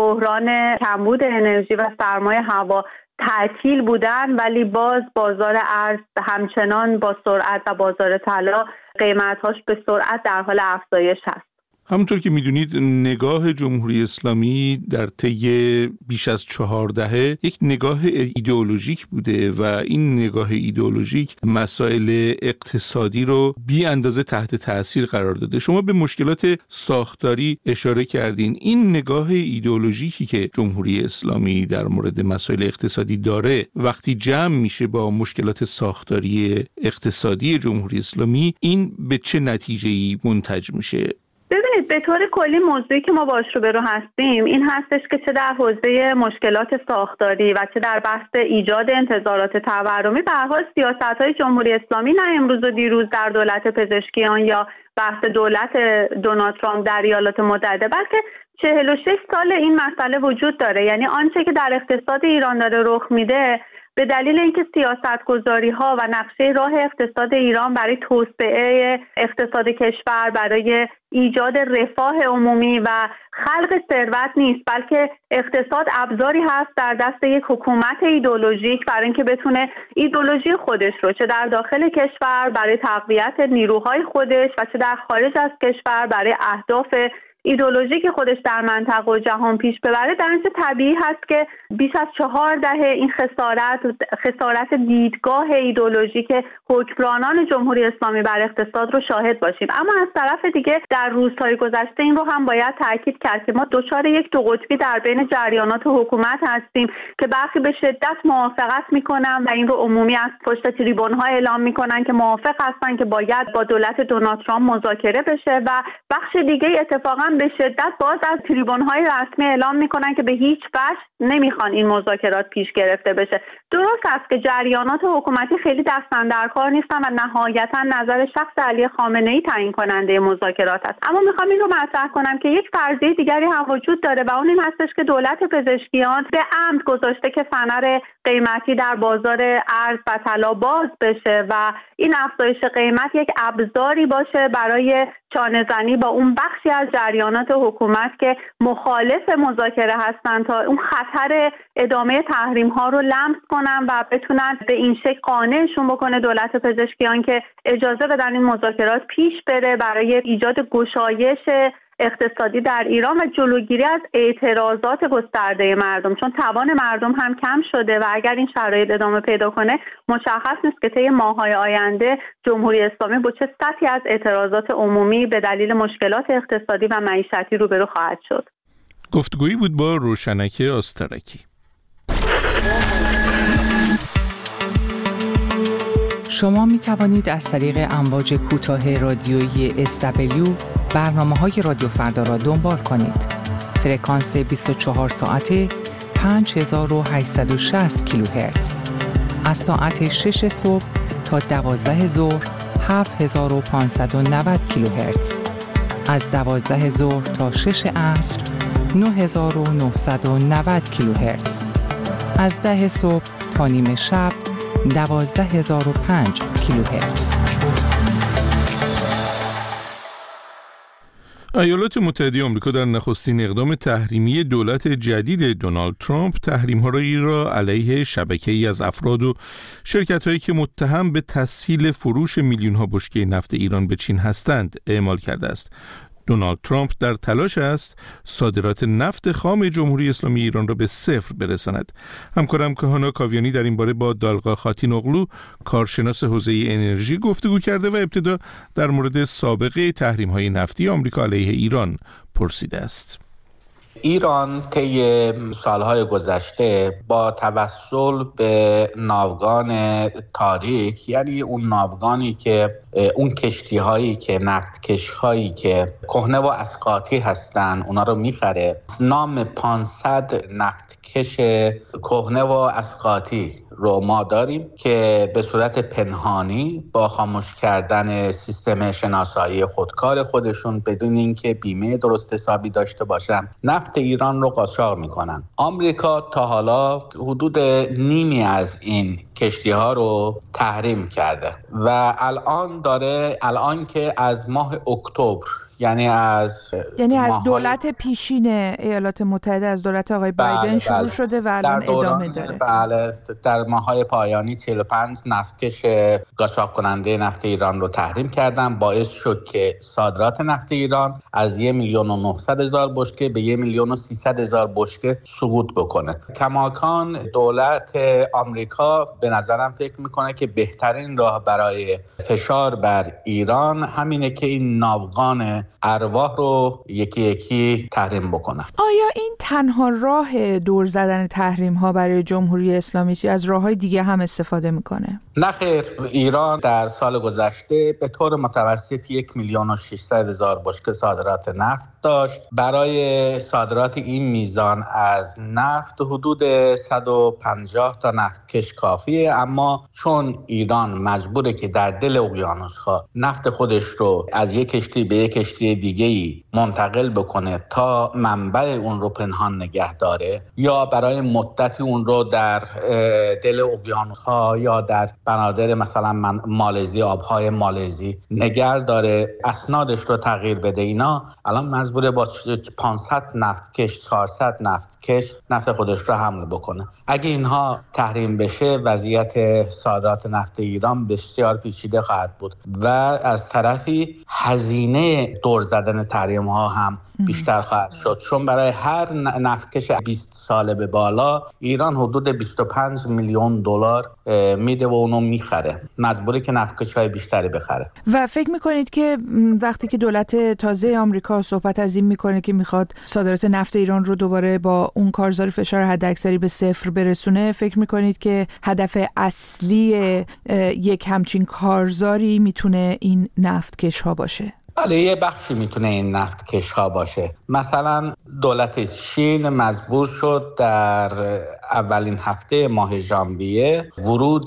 بحران کمبود انرژی و سرمایه هوا تعطیل بودن، ولی باز بازار ارز همچنان با سرعت و بازار طلا قیمت‌هاش به سرعت در حال افزایش هست. همونطور که میدونید نگاه جمهوری اسلامی در طی بیش از چهار دهه یک نگاه ایدئولوژیک بوده و این نگاه ایدئولوژیک مسائل اقتصادی رو بی اندازه تحت تأثیر قرار داده. شما به مشکلات ساختاری اشاره کردین. این نگاه ایدئولوژیکی که جمهوری اسلامی در مورد مسائل اقتصادی داره وقتی جمع میشه با مشکلات ساختاری اقتصادی جمهوری اسلامی، این به چه نتیجه‌ای منتج میشه؟ ببینید به طور کلی موضوعی که ما باش روبرو هستیم این هستش که چه در حوزه مشکلات ساختاری و چه در بحث ایجاد انتظارات تورمی به هر حال سیاست‌های جمهوری اسلامی نه امروز و دیروز در دولت پزشکیان یا بحث دولت دونالد ترامپ در ایالات متحده بلکه چهل و شش سال این مسئله وجود داره. یعنی آنچه که در اقتصاد ایران داره رخ میده به دلیل اینکه سیاست‌گذاری‌ها و نقشه راه اقتصاد ایران برای توسعه اقتصاد کشور، برای ایجاد رفاه عمومی و خلق ثروت نیست، بلکه اقتصاد ابزاری هست در دست یک حکومت ایدئولوژیک برای اینکه بتونه ایدئولوژی خودش رو چه در داخل کشور برای تقویت نیروهای خودش و چه در خارج از کشور برای اهداف ایدئولوژی که خودش در منطقه و جهان پیش ببره. در اینجا طبیعی هست که بیش از چهار دهه این خسارت خسارت دیدگاه ایدئولوژی که حکمرانان جمهوری اسلامی بر اقتصاد رو شاهد باشیم. اما از طرف دیگه در روزهای گذشته این رو هم باید تاکید کرد که ما دچار یک دو قطبی در بین جریانات حکومت هستیم که برخی به شدت موافقت میکنن و این رو عمومی از پشت تریبون‌ها اعلام میکنن که موافق هستن که باید با دولت دونالد ترامپ مذاکره بشه و بخش دیگه اتفاقا به شدت باز از تریبون‌های رسمی اعلام میکنن که به هیچ وجه نمیخوان این مذاکرات پیش گرفته بشه. درست است که جریانات حکومتی خیلی دستن در کار نیستن و نهایتا نظر شخص علی خامنه‌ای تعیین کننده مذاکرات است، اما میخوام این رو مطرح کنم که یک فرضیه دیگری هم وجود داره و اون این هستش که دولت پزشکیان به عمد گذاشته که فنر قیمتی در بازار ارز و طلا باز بشه و این افزایش قیمت یک ابزاری باشه برای چانه‌زنی با اون بخشی از جریانات حکومت که مخالف مذاکره هستن تا اون خطر ادامه تحریم ها رو لمس کنن و بتونن به این شکل قانعشون بکنه دولت پزشکیان که اجازه بدن این مذاکرات پیش بره برای ایجاد گشایش اقتصادی در ایران و جلوگیری از اعتراضات گسترده مردم، چون توان مردم هم کم شده و اگر این شرایط ادامه پیدا کنه مشخص نیست که طی ماه‌های آینده جمهوری اسلامی با چه سطحی از اعتراضات عمومی به دلیل مشکلات اقتصادی و معیشتی روبرو خواهد شد. گفتگویی بود با روشنک آسترکی. شما می توانید از طریق امواج کوتاه رادیویی اس دبلیو برنامه‌های رادیو فردا را دنبال کنید. فرکانس بیست و چهار ساعته پنج هزار و هشتصد و شصت کیلوهرتز. از ساعت شش صبح تا دوازده ظهر هفت هزار و پانصد و نود کیلوهرتز. از دوازده ظهر تا شش عصر نه هزار و نهصد و نود کیلوهرتز. از ده صبح تا نیم شب دوازده هزار و پنج کیلوهرتز. ایالات متحده آمریکا در نخستین اقدام تحریمی دولت جدید دونالد ترامپ تحریم‌هایی را علیه شبکه‌ای از افراد و شرکت‌هایی که متهم به تسهیل فروش میلیون‌ها بشکه نفت ایران به چین هستند اعمال کرده است. دونالد ترامپ در تلاش است صادرات نفت خام جمهوری اسلامی ایران را به صفر برساند. همکارم کهانا کاویانی در این باره با دالقا خاتینوغلو کارشناس حوزه انرژی گفتگو کرده و ابتدا در مورد سابقه تحریم‌های نفتی آمریکا علیه ایران پرسیده است. ایران طی سالهای گذشته با توسل به ناوگان تاریک، یعنی اون ناوگانی که اون کشتی هایی که نفت کش هایی که کهنه و اسقاطی هستن اونا رو میخره، نام پانصد نفت کش کهنه و اسقاطی رو ما داریم که به صورت پنهانی با خاموش کردن سیستم شناسایی خودکار خودشون بدون اینکه بیمه درست حسابی داشته باشن نفت ایران رو قاچاق میکنن. آمریکا تا حالا حدود نیمی از این کشتی ها رو تحریم کرده و الان داره الان که از ماه اکتبر یعنی از یعنی از دولت پیشین ایالات متحده، از دولت آقای بله بایدن شروع بله. شده و الان ادامه داره. بله، در ماه‌های پایانی چهل و پنج نفتکش قاچاق کننده نفت ایران رو تحریم کردن. باعث شد که صادرات نفت ایران از یک میلیون و نهصد هزار بشکه به یک میلیون و سیصد هزار بشکه سقوط بکنه. کماکان دولت آمریکا به نظرم فکر میکنه که بهترین راه برای فشار بر ایران همینه که این ناوگان ارواح رو یکی یکی تحریم بکنن. آیا این تنها راه دور زدن تحریم ها برای جمهوری اسلامی است یا از راه‌های دیگه هم استفاده میکنه؟ نه خیر، ایران در سال گذشته به طور متوسط یک میلیون و ششصد هزار بشکه صادرات نفت داشت. برای صادرات این میزان از نفت حدود صد و پنجاه تا نفتکش کافیه، اما چون ایران مجبوره که در دل اقیانوس‌ها نفت خودش رو از یک کشتی به یک کشتی دیگه‌ای منتقل بکنه تا منبع اون رو پنهان نگه داره یا برای مدتی اون رو در دل اقیانوس‌ها یا در بنادر مثلا مالزی، آبهای مالزی نگه داره، اسنادش رو تغییر بده، اینا الان مجبوره با پانصد نفتکش چهارصد نفتکش نفت خودش رو حمل بکنه. اگه اینها تحریم بشه وضعیت صادرات نفت ایران بسیار پیچیده خواهد بود و از طرفی هزینه دور زدن تحریم ها هم بیشتر خواهد شد، چون برای هر نفتکش بیست ساله به بالا ایران حدود بیست و پنج میلیون دلار میده و اونو میخره، مجبوره که نفتکش‌های بیشتری بخره. و فکر میکنید که وقتی که دولت تازه آمریکا صحبت از این میکنه که میخواد صادرات نفت ایران رو دوباره با اون کارزار فشار حداکثری به صفر برسونه، فکر میکنید که هدف اصلی یک همچین کارزاری میتونه این نفتکش ها باشه؟ بله، یه بخشی میتونه این نفتکش ها باشه. مثلا دولت چین مجبور شد در اولین هفته ماه ژانویه ورود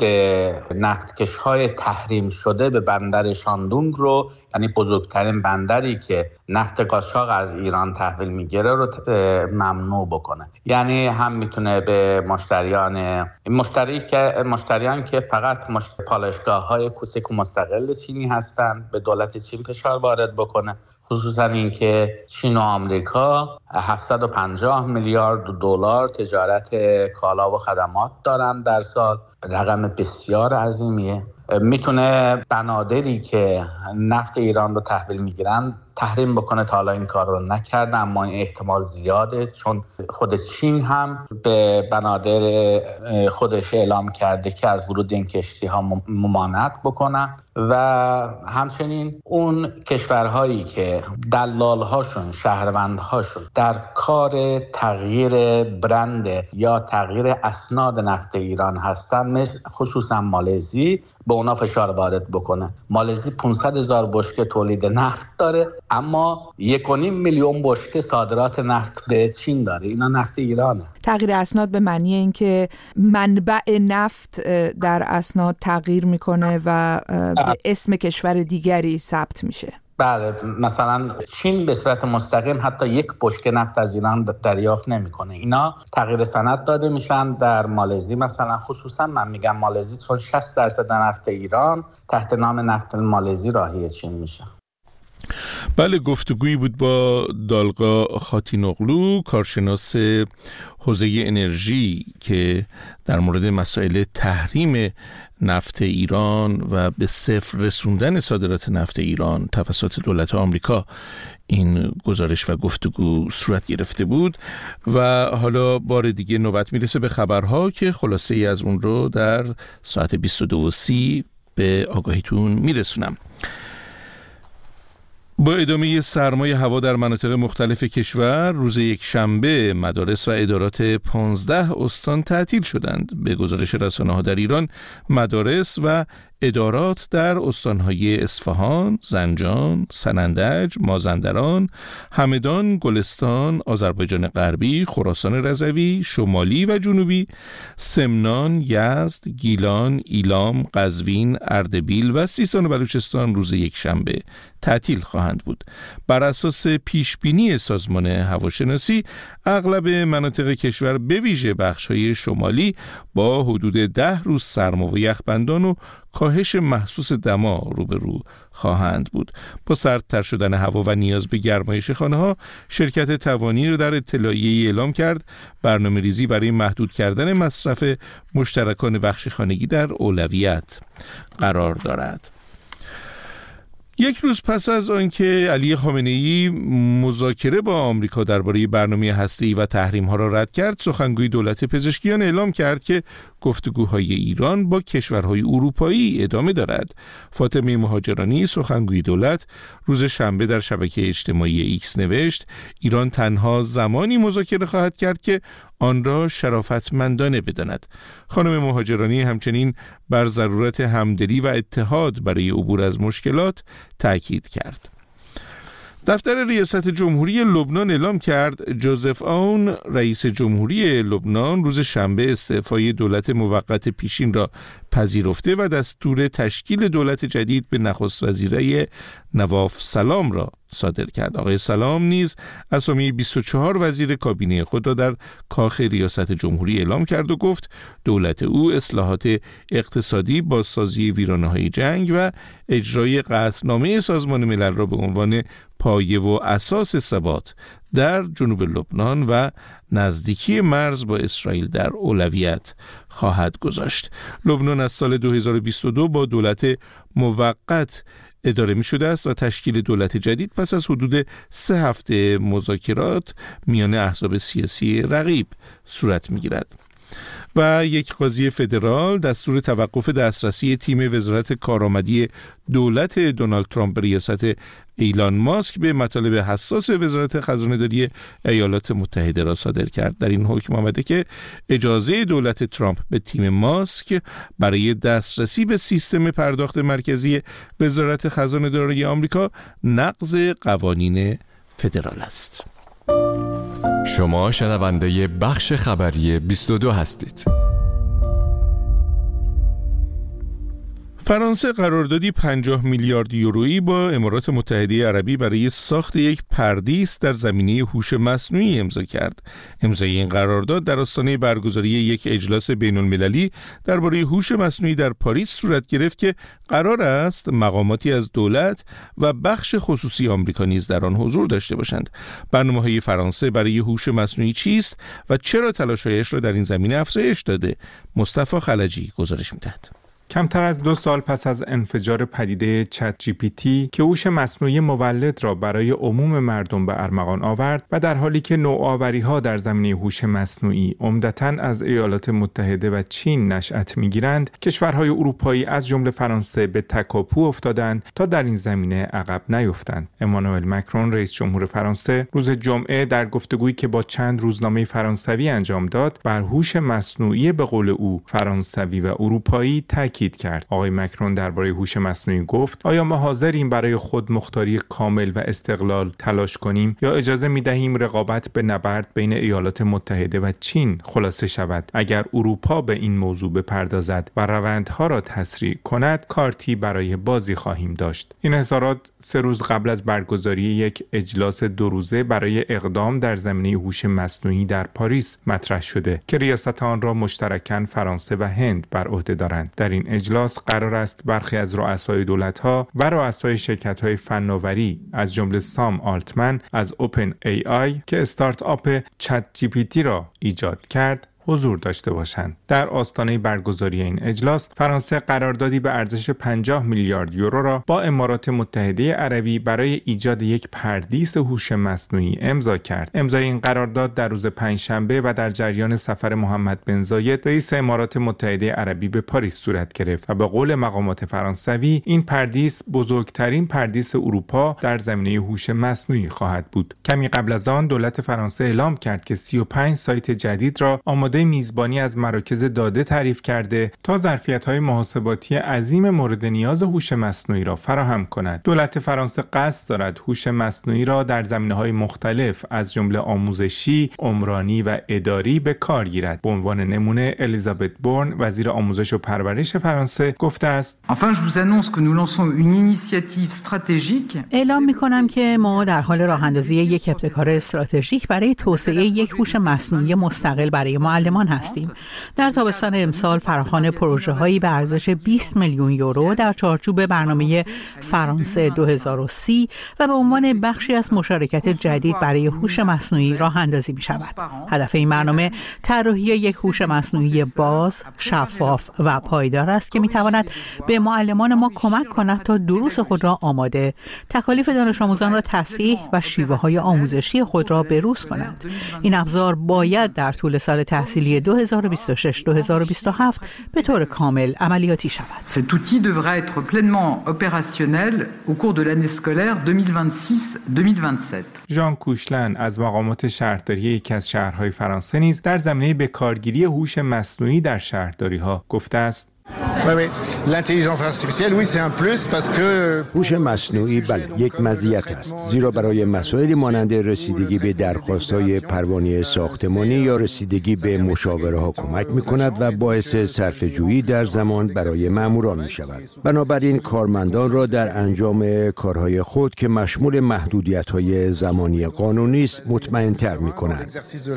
نفتکش های تحریم شده به بندر شاندونگ رو، یعنی بزرگترین بندری که نفت قاچاق از ایران تحویل میگیره، رو ممنوع بکنه. یعنی هم میتونه به مشتریان مشتری که مشتریان که فقط مشت... پالایشگاه‌های کوچک و مستقل چینی هستند به دولت چین فشار وارد بکنه، خصوصا اینکه چین و آمریکا هفتصد و پنجاه میلیارد دلار تجارت کالا و خدمات دارن در سال، رقم بسیار عظیمیه. میتونه بنادری که نفت ایران رو تحویل میگیرن تحریم بکنه. تا حالا این کار رو نکرده، اما این احتمال زیاده، چون خود چین هم به بنادر خودش اعلام کرده که از ورود این کشتی ها ممانعت بکنن و همچنین اون کشورهایی که دلال‌هاشون، شهروندهاشون در کار تغییر برند یا تغییر اسناد نفت ایران هستن، خصوصا مالزی، به اونا فشار وارد بکنه. مالزی پانصد هزار بشکه تولید نفت داره اما یک و نیم میلیون بشکه صادرات نفت به چین داره. اینا نفت ایرانه. تغییر اسناد به معنی اینکه منبع نفت در اسناد تغییر میکنه و به اسم کشور دیگری ثبت میشه. بله، مثلا چین به صورت مستقیم حتی یک بشکه نفت از ایران دریافت نمیکنه. اینا تغییر سند داده میشن. در مالزی مثلا، خصوصا من میگم مالزی، چون شصت درصد نفت ایران تحت نام نفت مالزی راهی چین میشه. بله، گفتگویی بود با دالقا خاتینوغلو، کارشناس حوزه انرژی، که در مورد مسائل تحریم نفت ایران و به صفر رسوندن صادرات نفت ایران توسط دولت آمریکا این گزارش و گفتگو صورت گرفته بود. و حالا بار دیگه نوبت میرسه به خبرها که خلاصه ای از اون رو در ساعت بیست و دو و سی به آگاهیتون میرسونم. با ادامه سرمای هوا در مناطق مختلف کشور، روز یک شنبه مدارس و ادارات پانزده استان تعطیل شدند. به گزارش رسانه‌ها در ایران، مدارس و ادارات در استانهای اصفهان، زنجان، سنندج، مازندران، همدان، گلستان، آذربایجان غربی، خراسان رضوی، شمالی و جنوبی، سمنان، یزد، گیلان، ایلام، قزوین، اردبیل و سیستان و بلوچستان روز یک شنبه تعطیل خواهند بود. بر اساس پیشبینی سازمان هواشناسی، اغلب مناطق کشور به ویژه بخش‌های شمالی با حدود ده روز سرما و یخبندان و کاهش محسوس دما روبرو خواهند بود. با سردتر شدن هوا و نیاز به گرمایش خانه‌ها، شرکت توانیر در اطلاعیه‌ای اعلام کرد برنامه ریزی برای محدود کردن مصرف مشترکان بخش خانگی در اولویت قرار دارد. یک روز پس از آنکه علی خامنه‌ای مذاکره با آمریکا درباره برنامه هسته‌ای و تحریم‌ها را رد کرد، سخنگوی دولت پزشکیان اعلام کرد که گفتگوهای ایران با کشورهای اروپایی ادامه دارد. فاطمه مهاجرانی، سخنگوی دولت، روز شنبه در شبکه اجتماعی ایکس نوشت ایران تنها زمانی مذاکره خواهد کرد که آن را شرافتمندانه بداند. خانم مهاجرانی همچنین بر ضرورت همدلی و اتحاد برای عبور از مشکلات تاکید کرد. دفتر ریاست جمهوری لبنان اعلام کرد جوزف اون، رئیس جمهوری لبنان، روز شنبه استعفای دولت موقت پیشین را پذیرفته و دستور تشکیل دولت جدید به نخست وزیره نواف سلام را صادر کرد. آقای سلام نیز اسامی بیست و چهار وزیر کابینه خود را در کاخ ریاست جمهوری اعلام کرد و گفت دولت او اصلاحات اقتصادی، بازسازی ویرانه‌های جنگ و اجرای قطعنامه سازمان ملل را به عنوان پایه و اساس ثبات در جنوب لبنان و نزدیکی مرز با اسرائیل در اولویت خواهد گذاشت. لبنان از سال دو هزار و بیست و دو با دولت موقت اداره می شده است و تشکیل دولت جدید پس از حدود سه هفته مذاکرات میان احزاب سیاسی رقیب صورت می گیرد. و یک قاضی فدرال دستور توقف دسترسی تیم وزارت کارآمدی دولت دونالد ترامپ به ریاست ایلان ماسک به مطالب حساس وزارت خزانه‌داری ایالات متحده را صادر کرد. در این حکم آمده که اجازه دولت ترامپ به تیم ماسک برای دسترسی به سیستم پرداخت مرکزی وزارت خزانه‌داری آمریکا نقض قوانین فدرال است. شما شنونده بخش خبری بیست و دو هستید. فرانسه قراردادی پنجاه میلیارد یورویی با امارات متحده عربی برای ساخت یک پردیس در زمینه هوش مصنوعی امضا کرد. امضای این قرارداد در آستانه برگزاری یک اجلاس بین المللی درباره هوش مصنوعی در پاریس صورت گرفت که قرار است مقاماتی از دولت و بخش خصوصی آمریکا نیز در آن حضور داشته باشند. برنامه‌های فرانسه برای هوش مصنوعی چیست و چرا تلاش‌هایش را در این زمینه افزایش داده؟ مصطفی خلجی گزارش می‌دهد. کمتر از دو سال پس از انفجار پدیده چت جی پی تی که هوش مصنوعی مولد را برای عموم مردم به ارمغان آورد و در حالی که نوآوری‌ها در زمینه هوش مصنوعی عمدتاً از ایالات متحده و چین نشأت می‌گیرند، کشورهای اروپایی از جمله فرانسه به تکاپو افتادند تا در این زمینه عقب نیفتند. امانوئل مکرون رئیس جمهور فرانسه روز جمعه در گفتگویی که با چند روزنامه فرانسوی انجام داد، بر هوش مصنوعی به قول او فرانسوی و اروپایی تاکید کرد. آقای مکرون درباره هوش مصنوعی گفت: آیا ما حاضریم برای خودمختاری کامل و استقلال تلاش کنیم یا اجازه می‌دهیم رقابت به نبرد بین ایالات متحده و چین خلاصه شود؟ اگر اروپا به این موضوع بپردازد و روندها را تسریع کند، کارتی برای بازی خواهیم داشت. این اظهارات سه روز قبل از برگزاری یک اجلاس دو روزه برای اقدام در زمینه هوش مصنوعی در پاریس مطرح شده که ریاست آن را مشترکاً فرانسه و هند بر عهده دارند. در این اجلاس قرار است برخی از رؤسای دولت‌ها و رؤسای شرکت‌های فناوری از جمله سام آلتمن از اوپن ای آی که استارت آپ چت جی پی تی را ایجاد کرد حضور داشته باشند. در آستانه برگزاری این اجلاس، فرانسه قراردادی به ارزش پنجاه میلیارد یورو را با امارات متحده عربی برای ایجاد یک پردیس هوش مصنوعی امضا کرد. امضای این قرارداد در روز پنجشنبه و در جریان سفر محمد بن زاید رئیس امارات متحده عربی به پاریس صورت گرفت و به قول مقامات فرانسوی این پردیس بزرگترین پردیس اروپا در زمینه هوش مصنوعی خواهد بود. کمی قبل از آن دولت فرانسه اعلام کرد که سی و پنج سایت جدید را آماده میزبانی از مراکز داده تعریف کرده تا ظرفیت‌های محاسباتی عظیم مورد نیاز هوش مصنوعی را فراهم کند. دولت فرانسه قصد دارد هوش مصنوعی را در زمینه‌های مختلف از جمله آموزشی، عمرانی و اداری به کار گیرد. به عنوان نمونه الیزابت بورن وزیر آموزش و پرورش فرانسه گفته است: Enfin, je vous annonce que nous lançons une initiative stratégique. اعلام می‌کنم که ما در حال راه‌اندازی یک ابتکار استراتژیک برای توسعه یک هوش مصنوعی مستقل برای معلمان هستیم. در تابستان امسال فراخوان پروژه‌هایی به ارزش بیست میلیون یورو در چارچوب برنامه فرانسه دو هزار و سی و به عنوان بخشی از مشارکت جدید برای هوش مصنوعی راه اندازی می شود. هدف این برنامه طراحی یک هوش مصنوعی باز، شفاف و پایدار است که می تواند به معلمان ما کمک کند تا دروس خود را آماده، تکالیف دانش آموزان را تصحیح و شیوه های آموزشی خود را بروز کنند. این ابزار باید در طول سال تحصیلی دو هزار و بیست و شش دو هزار و بیست و هفت به طور کامل عملیاتی شود. Cet outil devra être pleinement opérationnel au cours de l'année scolaire deux mille vingt-six deux mille vingt-sept. ژان کوشلن از مقامات شهرداری یکی از شهرهای فرانسه نیز در زمینه بکارگیری هوش مصنوعی در شهرداری‌ها گفته است: هوش مصنوعی بله یک مزیت است، زیرا برای مسائلی مانند رسیدگی به درخواست‌های پروانه ساختمانی یا رسیدگی به مشاوره‌ها کمک می‌کند و باعث صرفه‌جویی در زمان برای ماموران می‌شود. بنابراین کارمندان را در انجام کارهای خود که مشمول محدودیت‌های زمانی قانونی است مطمئن‌تر می‌کند.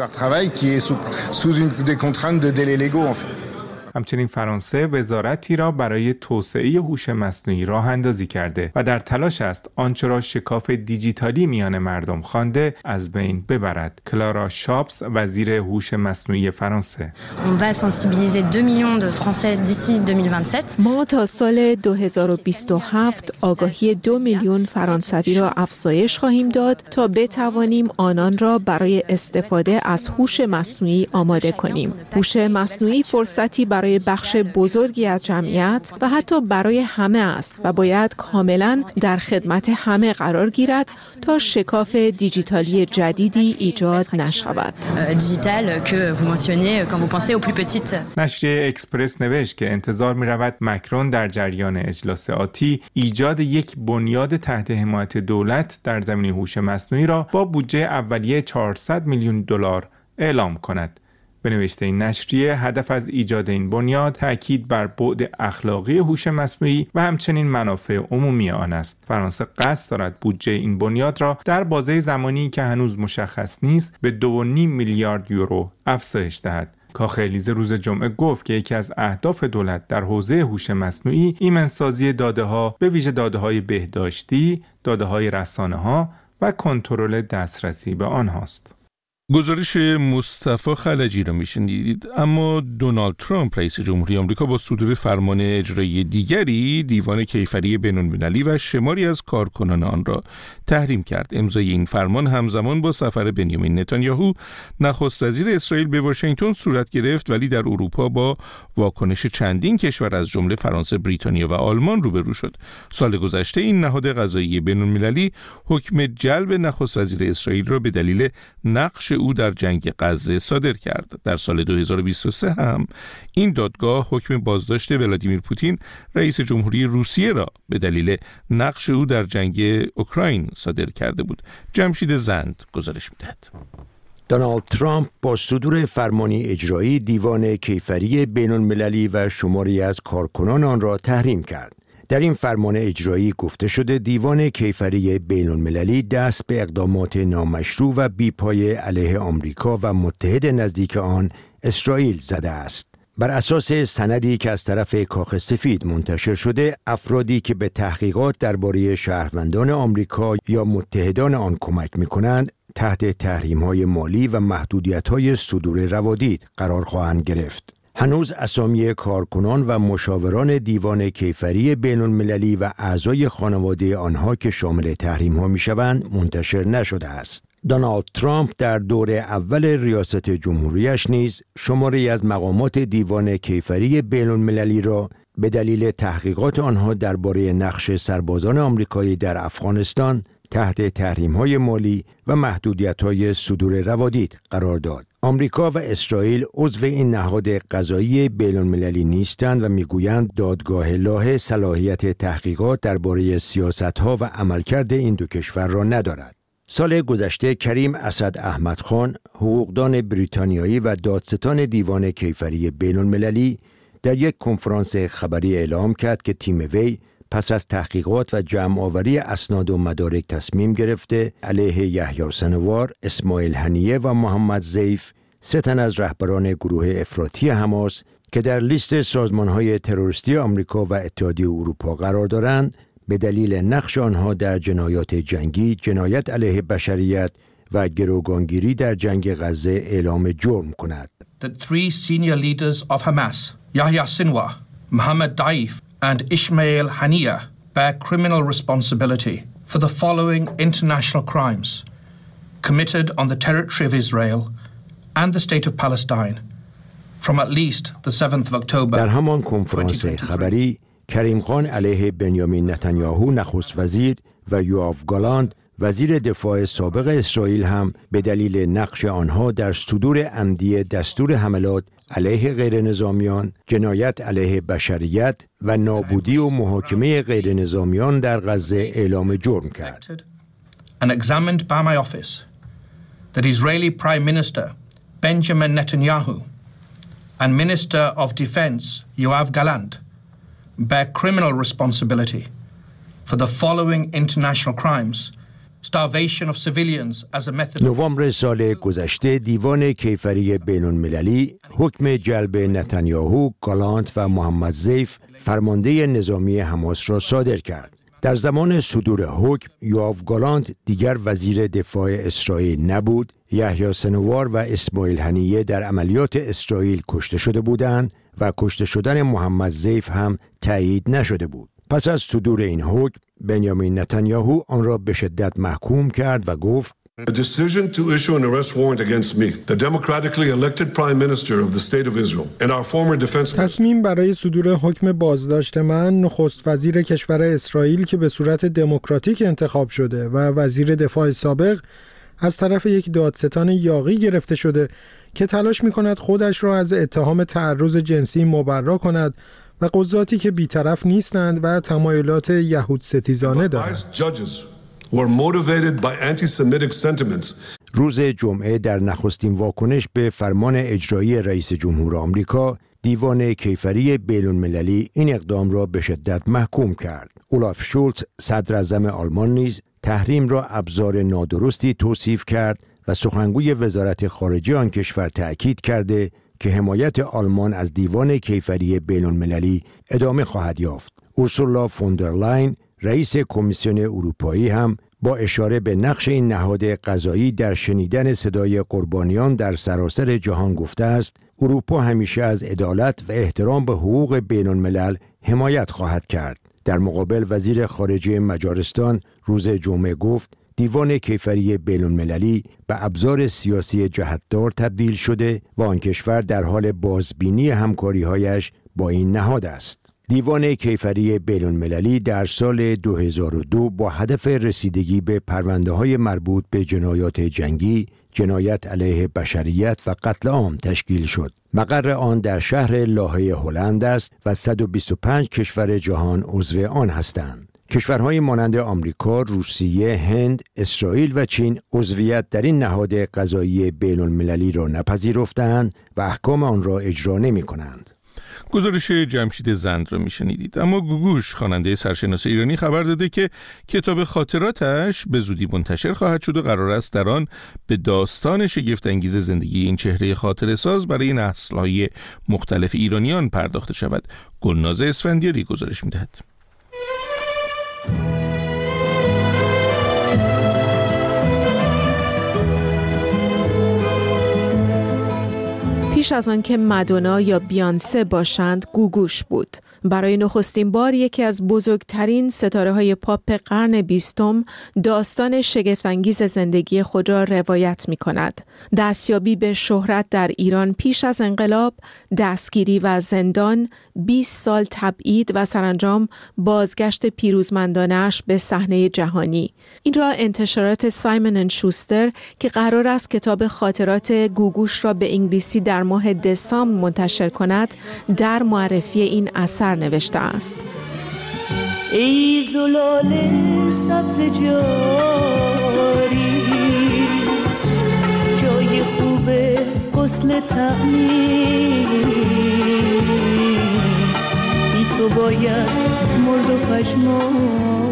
همچنین فرانسه وزارتی را برای توسعه هوش مصنوعی راه اندازی کرده و در تلاش است آنچه را شکاف دیجیتالی میان مردم خوانده از بین ببرد. کلارا شاپس وزیر هوش مصنوعی فرانسه: On va sensibiliser deux millions de Français d'ici deux mille vingt-sept. ما تا سال دو هزار و بیست و هفت آگاهی دو میلیون فرانسوی را افزایش خواهیم داد تا بتوانیم آنان را برای استفاده از هوش مصنوعی آماده کنیم. هوش مصنوعی فرصتی برای بخش بزرگی از جمعیت و حتی برای همه است و باید کاملا در خدمت همه قرار گیرد تا شکاف دیجیتالی جدیدی ایجاد نشود. دیجیتال که vous mentionnez quand vous pensez aux plus petites. نشریه اکسپرس نوشت که انتظار می رود مکرون در جریان اجلاس آتی ایجاد یک بنیاد تحت حمایت دولت در زمینه هوش مصنوعی را با بودجه اولیه چهارصد میلیون دلار اعلام کند. به نوشته این نشریه هدف از ایجاد این بنیاد تأکید بر بعد اخلاقی هوش مصنوعی و همچنین منافع عمومی آن است. فرانسه قصد دارد بودجه این بنیاد را در بازه زمانی که هنوز مشخص نیست به دو و نیم میلیارد یورو افزایش دهد. کاخ الیزه روز جمعه گفت که یکی از اهداف دولت در حوزه هوش مصنوعی ایمنسازی داده‌ها به ویژه داده‌های بهداشتی، داده‌های رسانه‌ها و کنترل دسترسی به آنهاست. گزارش مصطفی خلجی رو میشنیدید. اما دونالد ترامپ رئیس جمهوری آمریکا با صدور فرمان اجرایی دیگری دیوان کیفری بین‌المللی و شماری از کارکنان آن را تحریم کرد. امضای این فرمان همزمان با سفر بنیامین نتانیاهو نخست وزیر اسرائیل به واشنگتن صورت گرفت، ولی در اروپا با واکنش چندین کشور از جمله فرانسه، بریتانیا و آلمان روبرو شد. سال گذشته این نهاد قضایی بین‌المللی حکم جلب نخست وزیر اسرائیل را به دلیل نقش او در جنگ غزه صادر کرد. در سال دو هزار و بیست و سه هم این دادگاه حکم بازداشت ولادیمیر پوتین رئیس جمهوری روسیه را به دلیل نقش او در جنگ اوکراین صادر کرده بود. جمشید زند گزارش می‌دهد. دونالد ترامپ با صدور فرمانی اجرایی دیوان کیفری بین‌المللی و شماری از کارکنان آن را تحریم کرد. در این فرمان اجرایی گفته شده دیوان کیفری بین‌المللی دست به اقدامات نامشروع و بی‌پایه علیه آمریکا و متحد نزدیک آن اسرائیل زده است. بر اساس سندی که از طرف کاخ سفید منتشر شده، افرادی که به تحقیقات درباره شهروندان آمریکا یا متحدان آن کمک می‌کنند، تحت تحریم‌های مالی و محدودیت‌های صدور روادید قرار خواهند گرفت. هنوز اسامی کارکنان و مشاوران دیوان کیفری بین‌المللی و اعضای خانواده آنها که شامل تحریم‌ها می‌شوند منتشر نشده است. دونالد ترامپ در دور اول ریاست جمهوریش نیز شماری از مقامات دیوان کیفری بین‌المللی را به دلیل تحقیقات آنها درباره نقش سربازان آمریکایی در افغانستان تحت تحریم‌های مالی و محدودیت‌های صدور روادید قرار داد. آمریکا و اسرائیل عضو این نهاد قضایی بین‌المللی نیستند و میگویند دادگاه لاهه صلاحیت تحقیقات درباره سیاست‌ها و عملکرد این دو کشور را ندارد. سال گذشته کریم اسد احمد خان، حقوقدان بریتانیایی و دادستان دیوان کیفری بین‌المللی، در یک کنفرانس خبری اعلام کرد که تیم وی پس از تحقیقات و جمع آوری اسناد و مدارک تصمیم گرفته علیه یحیی سنوار، اسماعیل هنیه و محمد ضیف، سه تن از رهبران گروه افراطی حماس که در لیست سازمان‌های تروریستی آمریکا و اتحادیه اروپا قرار دارند، به دلیل نقش آنها در جنایات جنگی، جنایت علیه بشریت و گروگانگیری در جنگ غزه اعلام جرم کند. The three senior leaders of Hamas, Yahya Sinwar, Mohammed Daif and Ismail Haniyeh, bear criminal responsibility for the following international crimes committed on the territory of Israel and the state of Palestine from at least the seventh of October. در همان کنفرانس خبری کریم خان علیه بنیامین نتانیاهو نخست وزیر و یوآف گالانت وزیر دفاع سابق اسرائیل هم به دلیل نقش آنها در صدور عمدی دستور حملات علیه غیر نظامیان، جنایت علیه بشریت و نابودی و محاکمه غیر نظامیان در غزه اعلام جرم کرد. And examined by my office that Israeli Prime Minister Benjamin Netanyahu and Minister of Defense Yoav Gallant bear criminal responsibility for the following international crimes: starvation of civilians as a method. نوامبر سال گذشته دیوان کیفری بین‌المللی حکم جلب نتانیاهو، گالانت و محمد ضیف فرمانده نظامی حماس را صادر کرد. در زمان صدور حکم یوآف گالانت دیگر وزیر دفاع اسرائیل نبود. یحیی سنوار و اسماعیل هنیه در عملیات اسرائیل کشته شده بودند و کشته شدن محمد ضیف هم تایید نشده بود. پس از صدور این حکم بنیامین نتانیاهو آن را به شدت محکوم کرد و گفت A decision to issue an arrest warrant against me, the democratically elected prime minister of the state of Israel, and our former defense. تصمیم برای صدور حکم بازداشت من، نخست وزیر کشور اسرائیل که به صورت دموکراتیک انتخاب شده و وزیر دفاع سابق از طرف یک دادستان یاغی گرفته شده که تلاش می‌کند خودش را از اتهام تعرض جنسی مبرا کند و قضاتی که بی‌طرف نیستند و تمایلات یهود ستیزانه دارند. were motivated by anti-Semitic sentiments. روز جمعه در نخستین واکنش به فرمان اجرایی رئیس جمهور آمریکا، دیوان کیفری بین‌المللی این اقدام را به شدت محکوم کرد. اولاف شولتز صدر اعظم آلمان نیز تحریم را ابزار نادرستی توصیف کرد و سخنگوی وزارت خارجه آن کشور تأکید کرده که حمایت آلمان از دیوان کیفری بین‌المللی ادامه خواهد یافت. اورسولا فون در لاین رئیس کمیسیون اروپایی هم با اشاره به نقش این نهاد قضایی در شنیدن صدای قربانیان در سراسر جهان گفته است اروپا همیشه از عدالت و احترام به حقوق بین الملل حمایت خواهد کرد. در مقابل وزیر خارجه مجارستان روز جمعه گفت دیوان کیفری بین المللی به ابزار سیاسی جهتدار تبدیل شده و آن کشور در حال بازبینی همکاری‌هایش با این نهاد است. دیوان کیفری بین المللی در سال دو هزار و دو با هدف رسیدگی به پرونده‌های مربوط به جنایات جنگی، جنایت علیه بشریت و قتل عام تشکیل شد. مقر آن در شهر لاهه هلند است و صد و بیست و پنج کشور جهان عضو آن هستند. کشورهای مانند آمریکا، روسیه، هند، اسرائیل و چین عضویت در این نهاد قضایی بین المللی را نپذیرفتند و احکام آن را اجرا نمی کنند. گزارش جمشید زند را میشنیدید. اما گوگوش خواننده سرشناس ایرانی خبر داده که کتاب خاطراتش به زودی منتشر خواهد شد و قرار است در آن به داستان شگفت انگیز زندگی این چهره خاطره ساز برای نسل‌های مختلف ایرانیان پرداخته شود. گلناز اسفندیاری گزارش میدهد. پیش از آن که مادونا یا بیانسه باشند گوگوش بود. برای نخستین بار یکی از بزرگترین ستاره‌های پاپ قرن بیستم داستان شگفت‌انگیز زندگی خود را روایت می‌کند. دستیابی به شهرت در ایران پیش از انقلاب، دستگیری و زندان، بیست سال تبعید و سرانجام بازگشت پیروزمندانه‌اش به صحنه جهانی. این را انتشارات سایمن اند شوستر که قرار است کتاب خاطرات گوگوش را به انگلیسی در ماه دسامبر منتشر کند، در معرفی این اثر نوشته است. ای زلال سبز جاری جای خوب غسل تعمیر ای تو باید مرد و پشمان.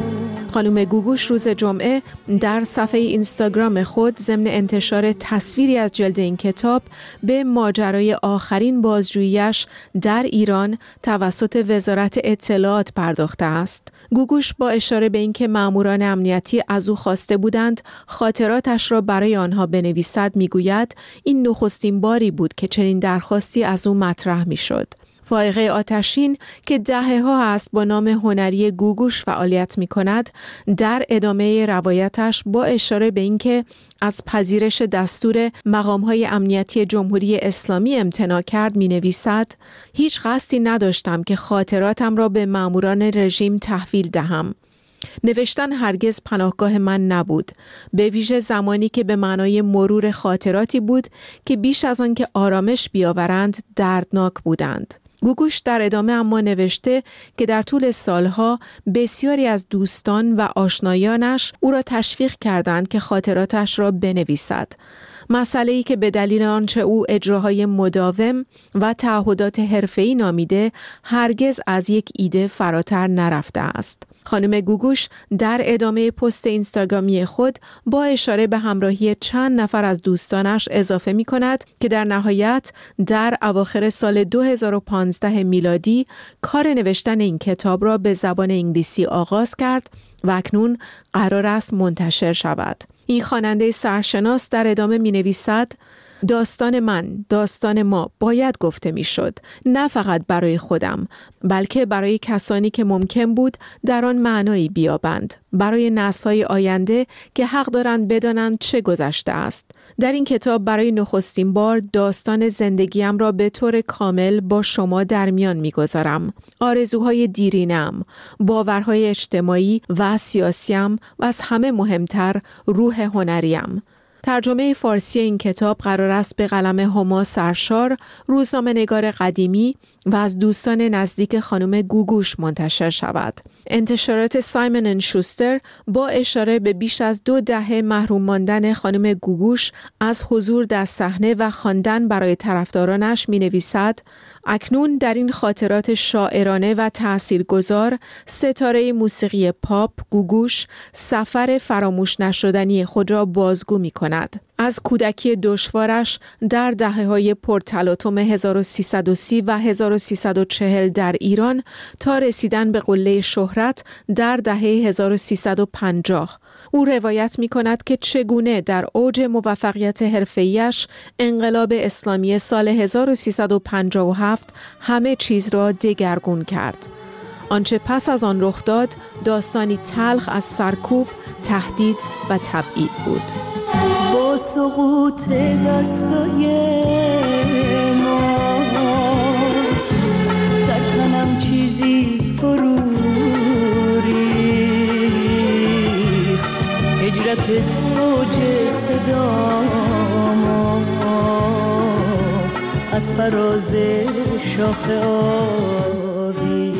خانم گوگوش روز جمعه در صفحه اینستاگرام خود ضمن انتشار تصویری از جلد این کتاب به ماجرای آخرین بازجوییش در ایران توسط وزارت اطلاعات پرداخته است. گوگوش با اشاره به اینکه ماموران امنیتی از او خواسته بودند خاطراتش را برای آنها بنویسد میگوید این نخستین باری بود که چنین درخواستی از او مطرح میشد. فائقه آتشین که دهه‌ها است با نام هنری گوگوش فعالیت می‌کند، در ادامه روایتش با اشاره به اینکه از پذیرش دستور مقام‌های امنیتی جمهوری اسلامی امتناع کرد می‌نویسد: هیچ قصدی نداشتم که خاطراتم را به ماموران رژیم تحویل دهم. نوشتن هرگز پناهگاه من نبود، به ویژه زمانی که به معنای مرور خاطراتی بود که بیش از آن که آرامش بیاورند دردناک بودند. گوگوش در ادامه اما نوشته که در طول سالها بسیاری از دوستان و آشنایانش او را تشویق کردند که خاطراتش را بنویسد. مسئله‌ای که به دلیل آنچه او اجراهای مداوم و تعهدات حرفه‌ای نامیده هرگز از یک ایده فراتر نرفته است. خانم گوگوش در ادامه پست اینستاگرامی خود با اشاره به همراهی چند نفر از دوستانش اضافه می کند که در نهایت در اواخر سال دو هزار و پانزده میلادی کار نوشتن این کتاب را به زبان انگلیسی آغاز کرد و اکنون قرار است منتشر شود. این خواننده سرشناس در ادامه می نویسد: داستان من، داستان ما باید گفته می شد، نه فقط برای خودم، بلکه برای کسانی که ممکن بود در آن معنایی بیابند، برای نسل‌های آینده که حق دارند بدانند چه گذشته است. در این کتاب برای نخستین بار داستان زندگیم را به طور کامل با شما در میان می گذارم. آرزوهای دیرینم، باورهای اجتماعی و سیاسیم و از همه مهمتر روح هنریم. ترجمه فارسی این کتاب قرار است به قلم هما سرشار، روزنامه‌نگار قدیمی و از دوستان نزدیک خانم گوگوش منتشر شود. انتشارات سایمن اند شوستر با اشاره به بیش از دو دهه محروم ماندن خانم گوگوش از حضور در صحنه و خواندن برای طرفدارانش می‌نویسد: اکنون در این خاطرات شاعرانه و تاثیرگذار ستاره موسیقی پاپ گوگوش سفر فراموش نشدنی خود را بازگو می کند. از کودکی دشوارش در دهه‌های پرتلاطم هزار و سیصد و سی و هزار و سیصد و چهل در ایران تا رسیدن به قله شهرت در دهه هزار و سیصد و پنجاه. او روایت می کند که چگونه در اوج موفقیت حرفه‌ایش انقلاب اسلامی سال هزار و سیصد و پنجاه و هفت همه چیز را دگرگون کرد. آنچه پس از آن رخ داد داستانی تلخ از سرکوب، تهدید و تبعید بود. با سقوط دستای ما در تنم چیزی فرو ریخت، هجرتت اوج صدا ما از فراز شاخه آبی.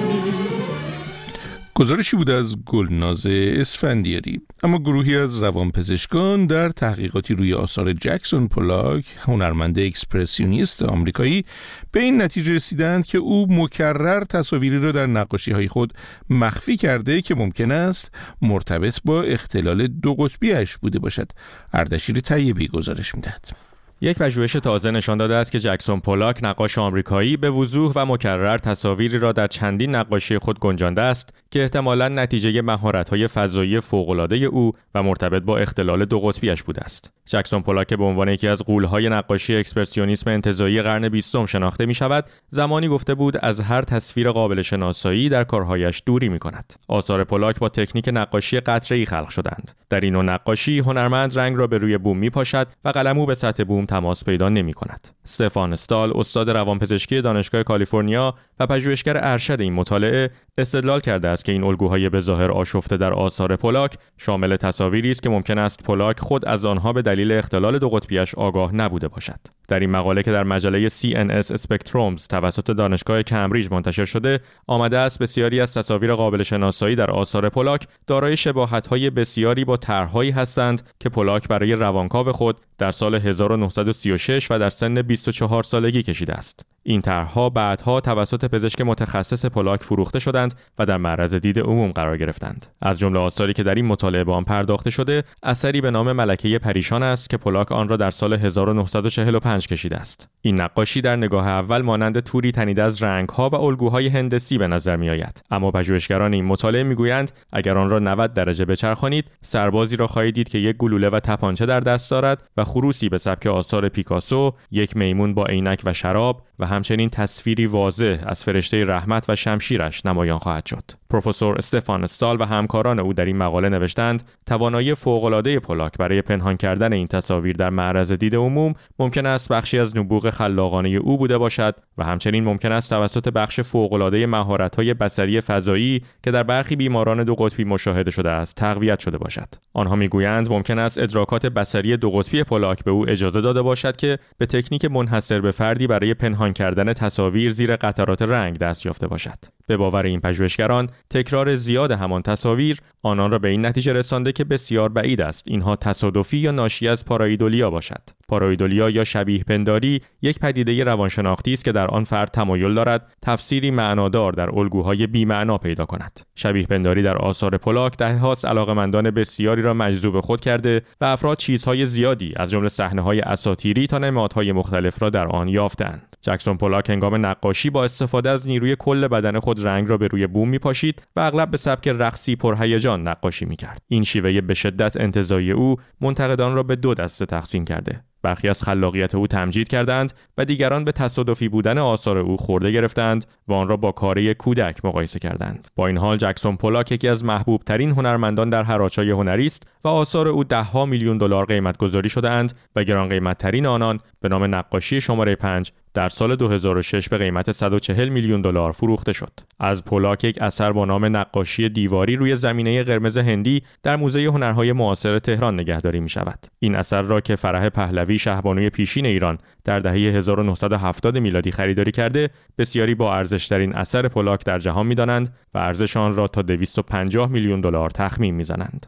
گزارشی بود از گلناز اسفندیاری. اما گروهی از روانپزشکان در تحقیقاتی روی آثار جکسون پولاک، هنرمند اکسپرسیونیست آمریکایی، به این نتیجه رسیدند که او مکرر تصاویری را در نقاشی‌های خود مخفی کرده که ممکن است مرتبط با اختلال دو قطبی‌اش بوده باشد. اردشیر طیبی گزارش می‌دهد. یک پژوهش تازه نشان داده است که جکسون پولاک، نقاش آمریکایی، به وضوح و مکرر تصاویری را در چندین نقاشی خود گنجانده است که احتمالاً نتیجه مهارت‌های فضایی فوق‌العاده او و مرتبط با اختلال دو قطبیش بوده است. جکسون پولاک به عنوان یکی از غول‌های نقاشی اکسپرسیونیسم انتزاعی قرن بیستم شناخته می‌شود. زمانی گفته بود از هر تصویر قابل شناسایی در کارهایش دوری می‌کند. آثار پولاک با تکنیک نقاشی قطره‌ای خلق شدند. در این نوع نقاشی هنرمند رنگ را به روی بوم می‌پاشد و قلمو به سطح بوم تماس پیدا نمی‌کند. استفان استال، استاد روانپزشکی دانشگاه کالیفرنیا و پژوهشگر ارشد این مطالعه، استدلال کرده است که این الگوهای به ظاهر آشفته در آثار پولاک شامل تصاویری است که ممکن است پولاک خود از آنها به دلیل اختلال دو قطبیش آگاه نبوده باشد. در این مقاله که در مجله سی ان اس Spectrums توسط دانشگاه کمبریج منتشر شده، آمده است بسیاری از تصاویر قابل شناسایی در آثار پولاک دارای شباهت‌های بسیاری با طرح‌هایی هستند که پولاک برای روانکاو خود در سال هزار و نهصد و سی و شش و در سن بیست و چهار سالگی کشیده است. این طرح‌ها بعدها توسط پزشک متخصص پولاک فروخته شدند و در معرض دید عموم قرار گرفتند. از جمله آثاری که در این مطالعه به آن پرداخته شده، اثری به نام ملکه پریشان است که پولاک آن را در سال هزار و نهصد و چهل و پنج کشیده است. این نقاشی در نگاه اول مانند توری تنیده از رنگ‌ها و الگوهای هندسی به نظر می‌آید، اما پژوهشگران این مطالعه می‌گویند اگر آن را نود درجه بچرخانید، سربازی را خواهید دید که یک گلوله و تپانچه در دست دارد و خروسی به سبک آثار پیکاسو، یک میمون با عینک و شراب و همچنین تصویری واضح از فرشته رحمت و شمشیرش نمایان خواهد شد. پروفسور استفان استال و همکاران او در این مقاله نوشتند توانایی فوق‌العاده پولاک برای پنهان کردن این تصاویر در معرض دید عموم ممکن است بخشی از نبوغ خلاقانه او بوده باشد و همچنین ممکن است توسط بخش فوق‌العاده مهارت‌های بصری فضایی که در برخی بیماران دو قطبی مشاهده شده است تقویت شده باشد. آنها میگویند ممکن است ادراکات بصری دو قطبی پولاک به او اجازه داده باشد که به تکنیک منحصر به فردی برای پنهان کردن تصاویر زیر قطرات رنگ دست یافته باشد. به باور این پژوهشگران، تکرار زیاد همان تصاویر آنان را به این نتیجه رسانده که بسیار بعید است اینها تصادفی یا ناشی از پارایدولیا باشد. پارایدولیا یا شبیه پنداری یک پدیده روانشناختی است که در آن فرد تمایل دارد تفسیری معنادار در الگوهای بی‌معنا پیدا کند. شبیه پنداری در آثار پولاک دهه‌هاست علاقه‌مندان بسیاری را مجذوب خود کرده و افراد چیزهای زیادی از جمله صحنه‌های اساطیری تا نمادهای مختلف را در آن یافتند. جکسون پولاک هنگام نقاشی با استفاده از نیروی کل بدن خود رنگ را به روی بوم می‌پاشید و اغلب به سبک رقصی پرهیجان نقاشی می‌کرد. این شیوه به شدت انتزاعی او منتقدان را به دو دسته تقسیم کرده. برخی از خلاقیت او تمجید کردند و دیگران به تصادفی بودن آثار او خورده گرفتند و آن را با کاری کودک مقایسه کردند. با این حال جکسون پولاک یکی از محبوب ترین هنرمندان در هرآچای هنری است و آثار او ده ها میلیون دلار قیمت گذاری شده‌اند و گران قیمت ترین آنان به نام نقاشی شماره پنج در سال دو هزار و شش به قیمت صد و چهل میلیون دلار فروخته شد. از پولاک یک اثر با نام نقاشی دیواری روی زمینه قرمز هندی در موزه هنرهای معاصر تهران نگهداری می‌شود. این اثر را که فرح پهلوی شهبانوی پیشین ایران در دهه هزار و نهصد و هفتاد میلادی خریداری کرده، بسیاری با ارزش‌ترین اثر پولاک در جهان می‌دانند و ارزش آن را تا دویست و پنجاه میلیون دلار تخمین می‌زنند.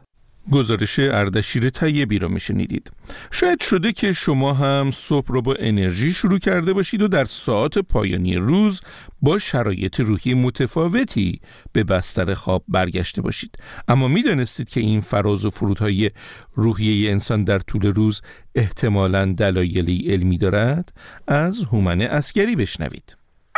گزارش اردشیر طیبی رو میشنیدید. شاید شده که شما هم صبح رو با انرژی شروع کرده باشید و در ساعات پایانی روز با شرایط روحی متفاوتی به بستر خواب برگشته باشید. اما میدانستید که این فراز و فرودهای روحیه انسان در طول روز احتمالاً دلایلی علمی دارد؟ از هومن عسگری بشنوید.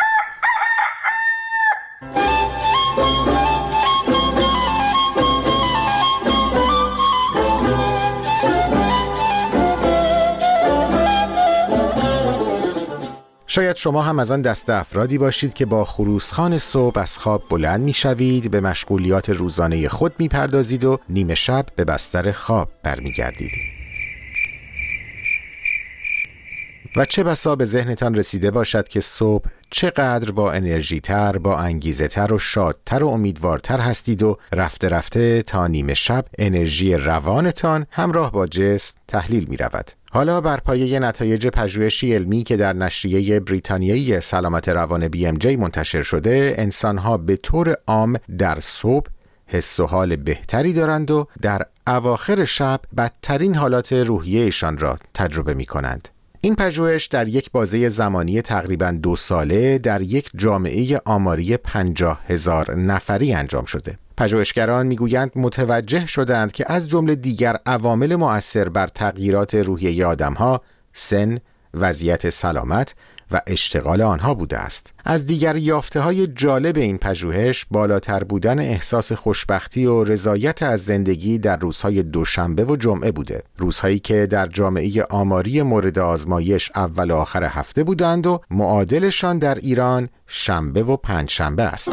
شاید شما هم از آن دسته افرادی باشید که با خروسخوان صبح از خواب بلند می شوید، به مشغولیات روزانه خود می پردازید و نیمه شب به بستر خواب برمی گردید. و چه بسا به ذهنتان رسیده باشد که صبح چقدر با انرژی تر، با انگیزه تر و شادتر و امیدوارتر هستید و رفته رفته تا نیمه شب انرژی روانتان همراه با جسم تحلیل می رود. حالا بر پایه نتایج پژوهشی علمی که در نشریه بریتانیایی سلامت روان بی ام جی منتشر شده، انسان‌ها به طور عام در صبح حس و حال بهتری دارند و در اواخر شب بدترین حالات روحیه‌شان را تجربه می کنند. این پژوهش در یک بازه زمانی تقریباً دو ساله در یک جامعه آماری پنجاه هزار نفری انجام شده. پژوهشگران میگویند متوجه شدند که از جمله دیگر عوامل مؤثر بر تغییرات روحیه آدم‌ها، سن، وضعیت سلامت و اشتغال آنها بوده است. از دیگر یافته‌های جالب این پژوهش بالاتر بودن احساس خوشبختی و رضایت از زندگی در روزهای دوشنبه و جمعه بوده، روزهایی که در جامعه آماری مورد آزمایش اول و آخر هفته بودند و معادلشان در ایران شنبه و پنجشنبه است.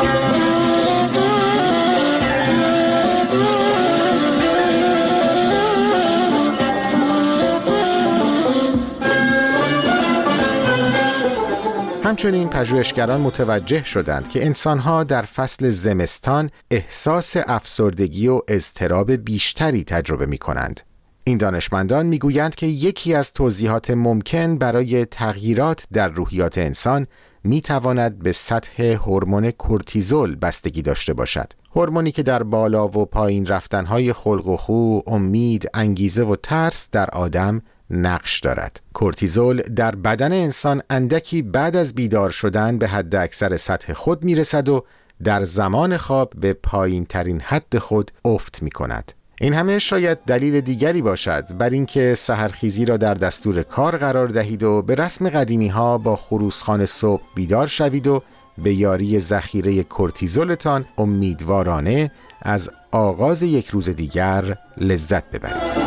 همچنین پژوهشگران متوجه شدند که انسان‌ها در فصل زمستان احساس افسردگی و اضطراب بیشتری تجربه می‌کنند. این دانشمندان می‌گویند که یکی از توضیحات ممکن برای تغییرات در روحیات انسان می‌تواند به سطح هورمون کورتیزول بستگی داشته باشد. هورمونی که در بالا و پایین رفتن‌های خلق و خو، امید، انگیزه و ترس در آدم نقش دارد. کورتیزول در بدن انسان اندکی بعد از بیدار شدن به حد اکثر سطح خود میرسد و در زمان خواب به پایین ترین حد خود افت می کند. این همه شاید دلیل دیگری باشد بر اینکه سحرخیزی را در دستور کار قرار دهید و به رسم قدیمی ها با خروسخوان صبح بیدار شوید و به یاری ذخیره کورتیزولتان امیدوارانه از آغاز یک روز دیگر لذت ببرید.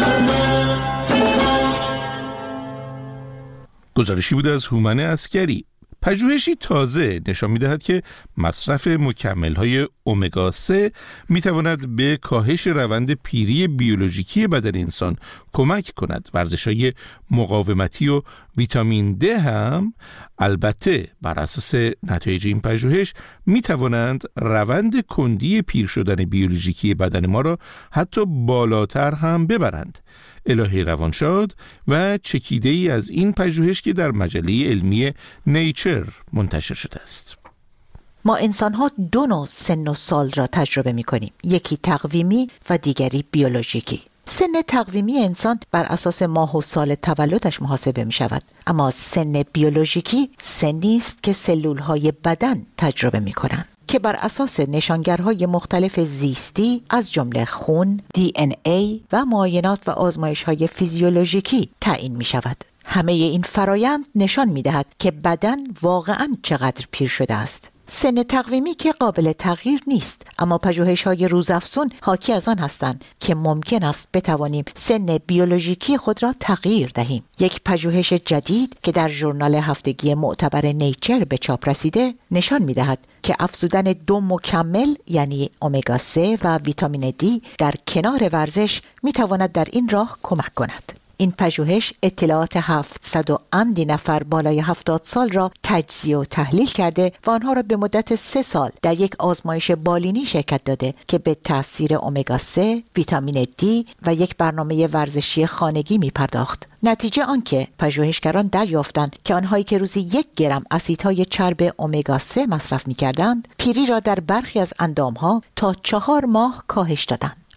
گزارشی بود از هومن عسگری. پژوهشی تازه نشان می‌دهد که مصرف مکمل‌های امگا سه می‌تواند به کاهش روند پیری بیولوژیکی بدن انسان کمک کند. ورزش‌های مقاومتی و ویتامین د هم البته بر اساس نتایج این پژوهش می‌توانند روند کندی پیر شدن بیولوژیکی بدن ما را حتی بالاتر هم ببرند. الهی روانشاد و چکیده ای از این پژوهش که در مجله علمی نیچر منتشر شده است. ما انسان‌ها دو نوع سن و سال را تجربه می‌کنیم، یکی تقویمی و دیگری بیولوژیکی. سن تقویمی انسان بر اساس ماه و سال تولدش محاسبه می‌شود، اما سن بیولوژیکی سنی است که سلول‌های بدن تجربه می‌کنند که بر اساس نشانگرهای مختلف زیستی از جمله خون، دی ان ای و معاینات و آزمایش‌های فیزیولوژیکی تعیین می‌شود. همه این فرایند نشان می‌دهد که بدن واقعاً چقدر پیر شده است. سن تقویمی که قابل تغییر نیست، اما پژوهش‌های روزافزون حاکی از آن هستند که ممکن است بتوانیم سن بیولوژیکی خود را تغییر دهیم. یک پژوهش جدید که در ژورنال هفتگی معتبر نیچر به چاپ رسیده نشان می‌دهد که افزودن دو مکمل یعنی امگا سه و ویتامین دی در کنار ورزش می‌تواند در این راه کمک کند. این پژوهش اطلاعات هفتصد و اندی نفر بالای هفتاد سال را تجزیه و تحلیل کرده و آنها را به مدت سه سال در یک آزمایش بالینی شرکت داده که به تاثیر امگا سه، ویتامین دی و یک برنامه ورزشی خانگی می پرداخت. نتیجه آنکه پژوهشگران دریافتند که آنهایی که روزی یک گرم اسیدهای چرب امگا سه مصرف می کردند، پیری را در برخی از اندامها تا چهار ماه کاهش دادند.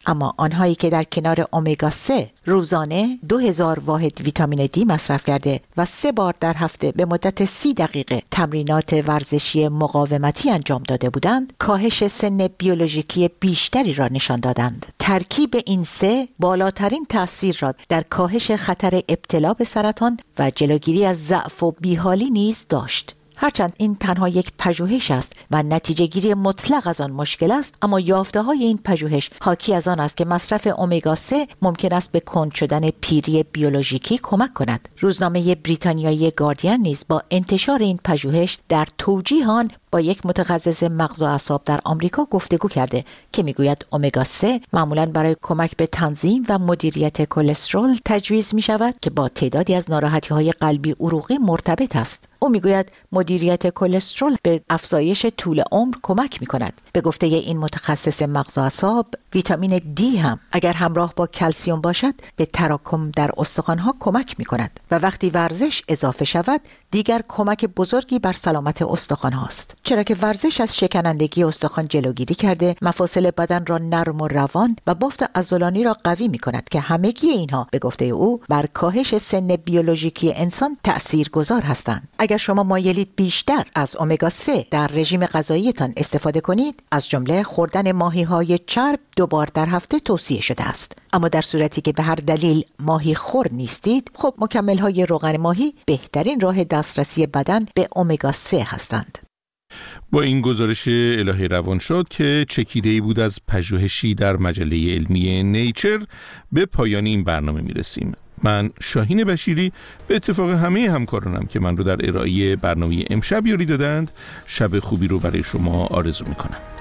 اما آنهایی که در کنار امگا سه روزانه دو هزار واحد ویتامین دی مصرف کرده و سه بار در هفته به مدت سی دقیقه تمرینات ورزشی مقاومتی انجام داده بودند، کاهش سن بیولوژیکی بیشتری را نشان دادند. ترکیب این سه بالاترین تأثیر را در کاهش خطر ابتلا به سرطان و جلوگیری از ضعف و بیحالی نیز داشت. هرچند این تنها یک پژوهش است و نتیجه گیری مطلق از آن مشکل است، اما یافته های این پژوهش حاکی از آن است که مصرف امگا سه ممکن است به کند شدن پیری بیولوژیکی کمک کند. روزنامه بریتانیایی گاردین نیز با انتشار این پژوهش در توجیه آن با یک متخصص مغز و اعصاب در آمریکا گفتگو کرده که میگوید امگا سه معمولاً برای کمک به تنظیم و مدیریت کلسترول تجویز می شود که با تعدادی از ناراحتی‌های قلبی عروقی مرتبط است. او میگوید مدیریت کلسترول به افزایش طول عمر کمک می کند. به گفته این متخصص مغز و اعصاب، ویتامین دی هم اگر همراه با کلسیم باشد به تراکم در استخوان‌ها کمک می کند و وقتی ورزش اضافه شود دیگر کمک بزرگی بر سلامت استخوان هاست، چرا که ورزش از شکنندگی استخوان جلوگیری کرده، مفاصل بدن را نرم و روان و بافت عضلانی را قوی می کند که همگی اینها به گفته او بر کاهش سن بیولوژیکی انسان تأثیرگذار هستند. اگر شما مایلید بیشتر از امگا سه در رژیم غذاییتان استفاده کنید، از جمله خوردن ماهی‌های چرب دو بار در هفته توصیه شده است. اما در صورتی که به هر دلیل ماهی خور نیستید، خب مکمل‌های روغن ماهی بهترین راه دسترسی بدن به امگا سه هستند. با این گزارش الهی روان شد که چکیده‌ای بود از پژوهشی در مجله علمی نیچر، به پایان این برنامه میرسیم. من شاهین بشیری به اتفاق همه همکارانم که من رو در ارائه برنامه امشب یاری دادند، شب خوبی رو برای شما آرزو میکنم.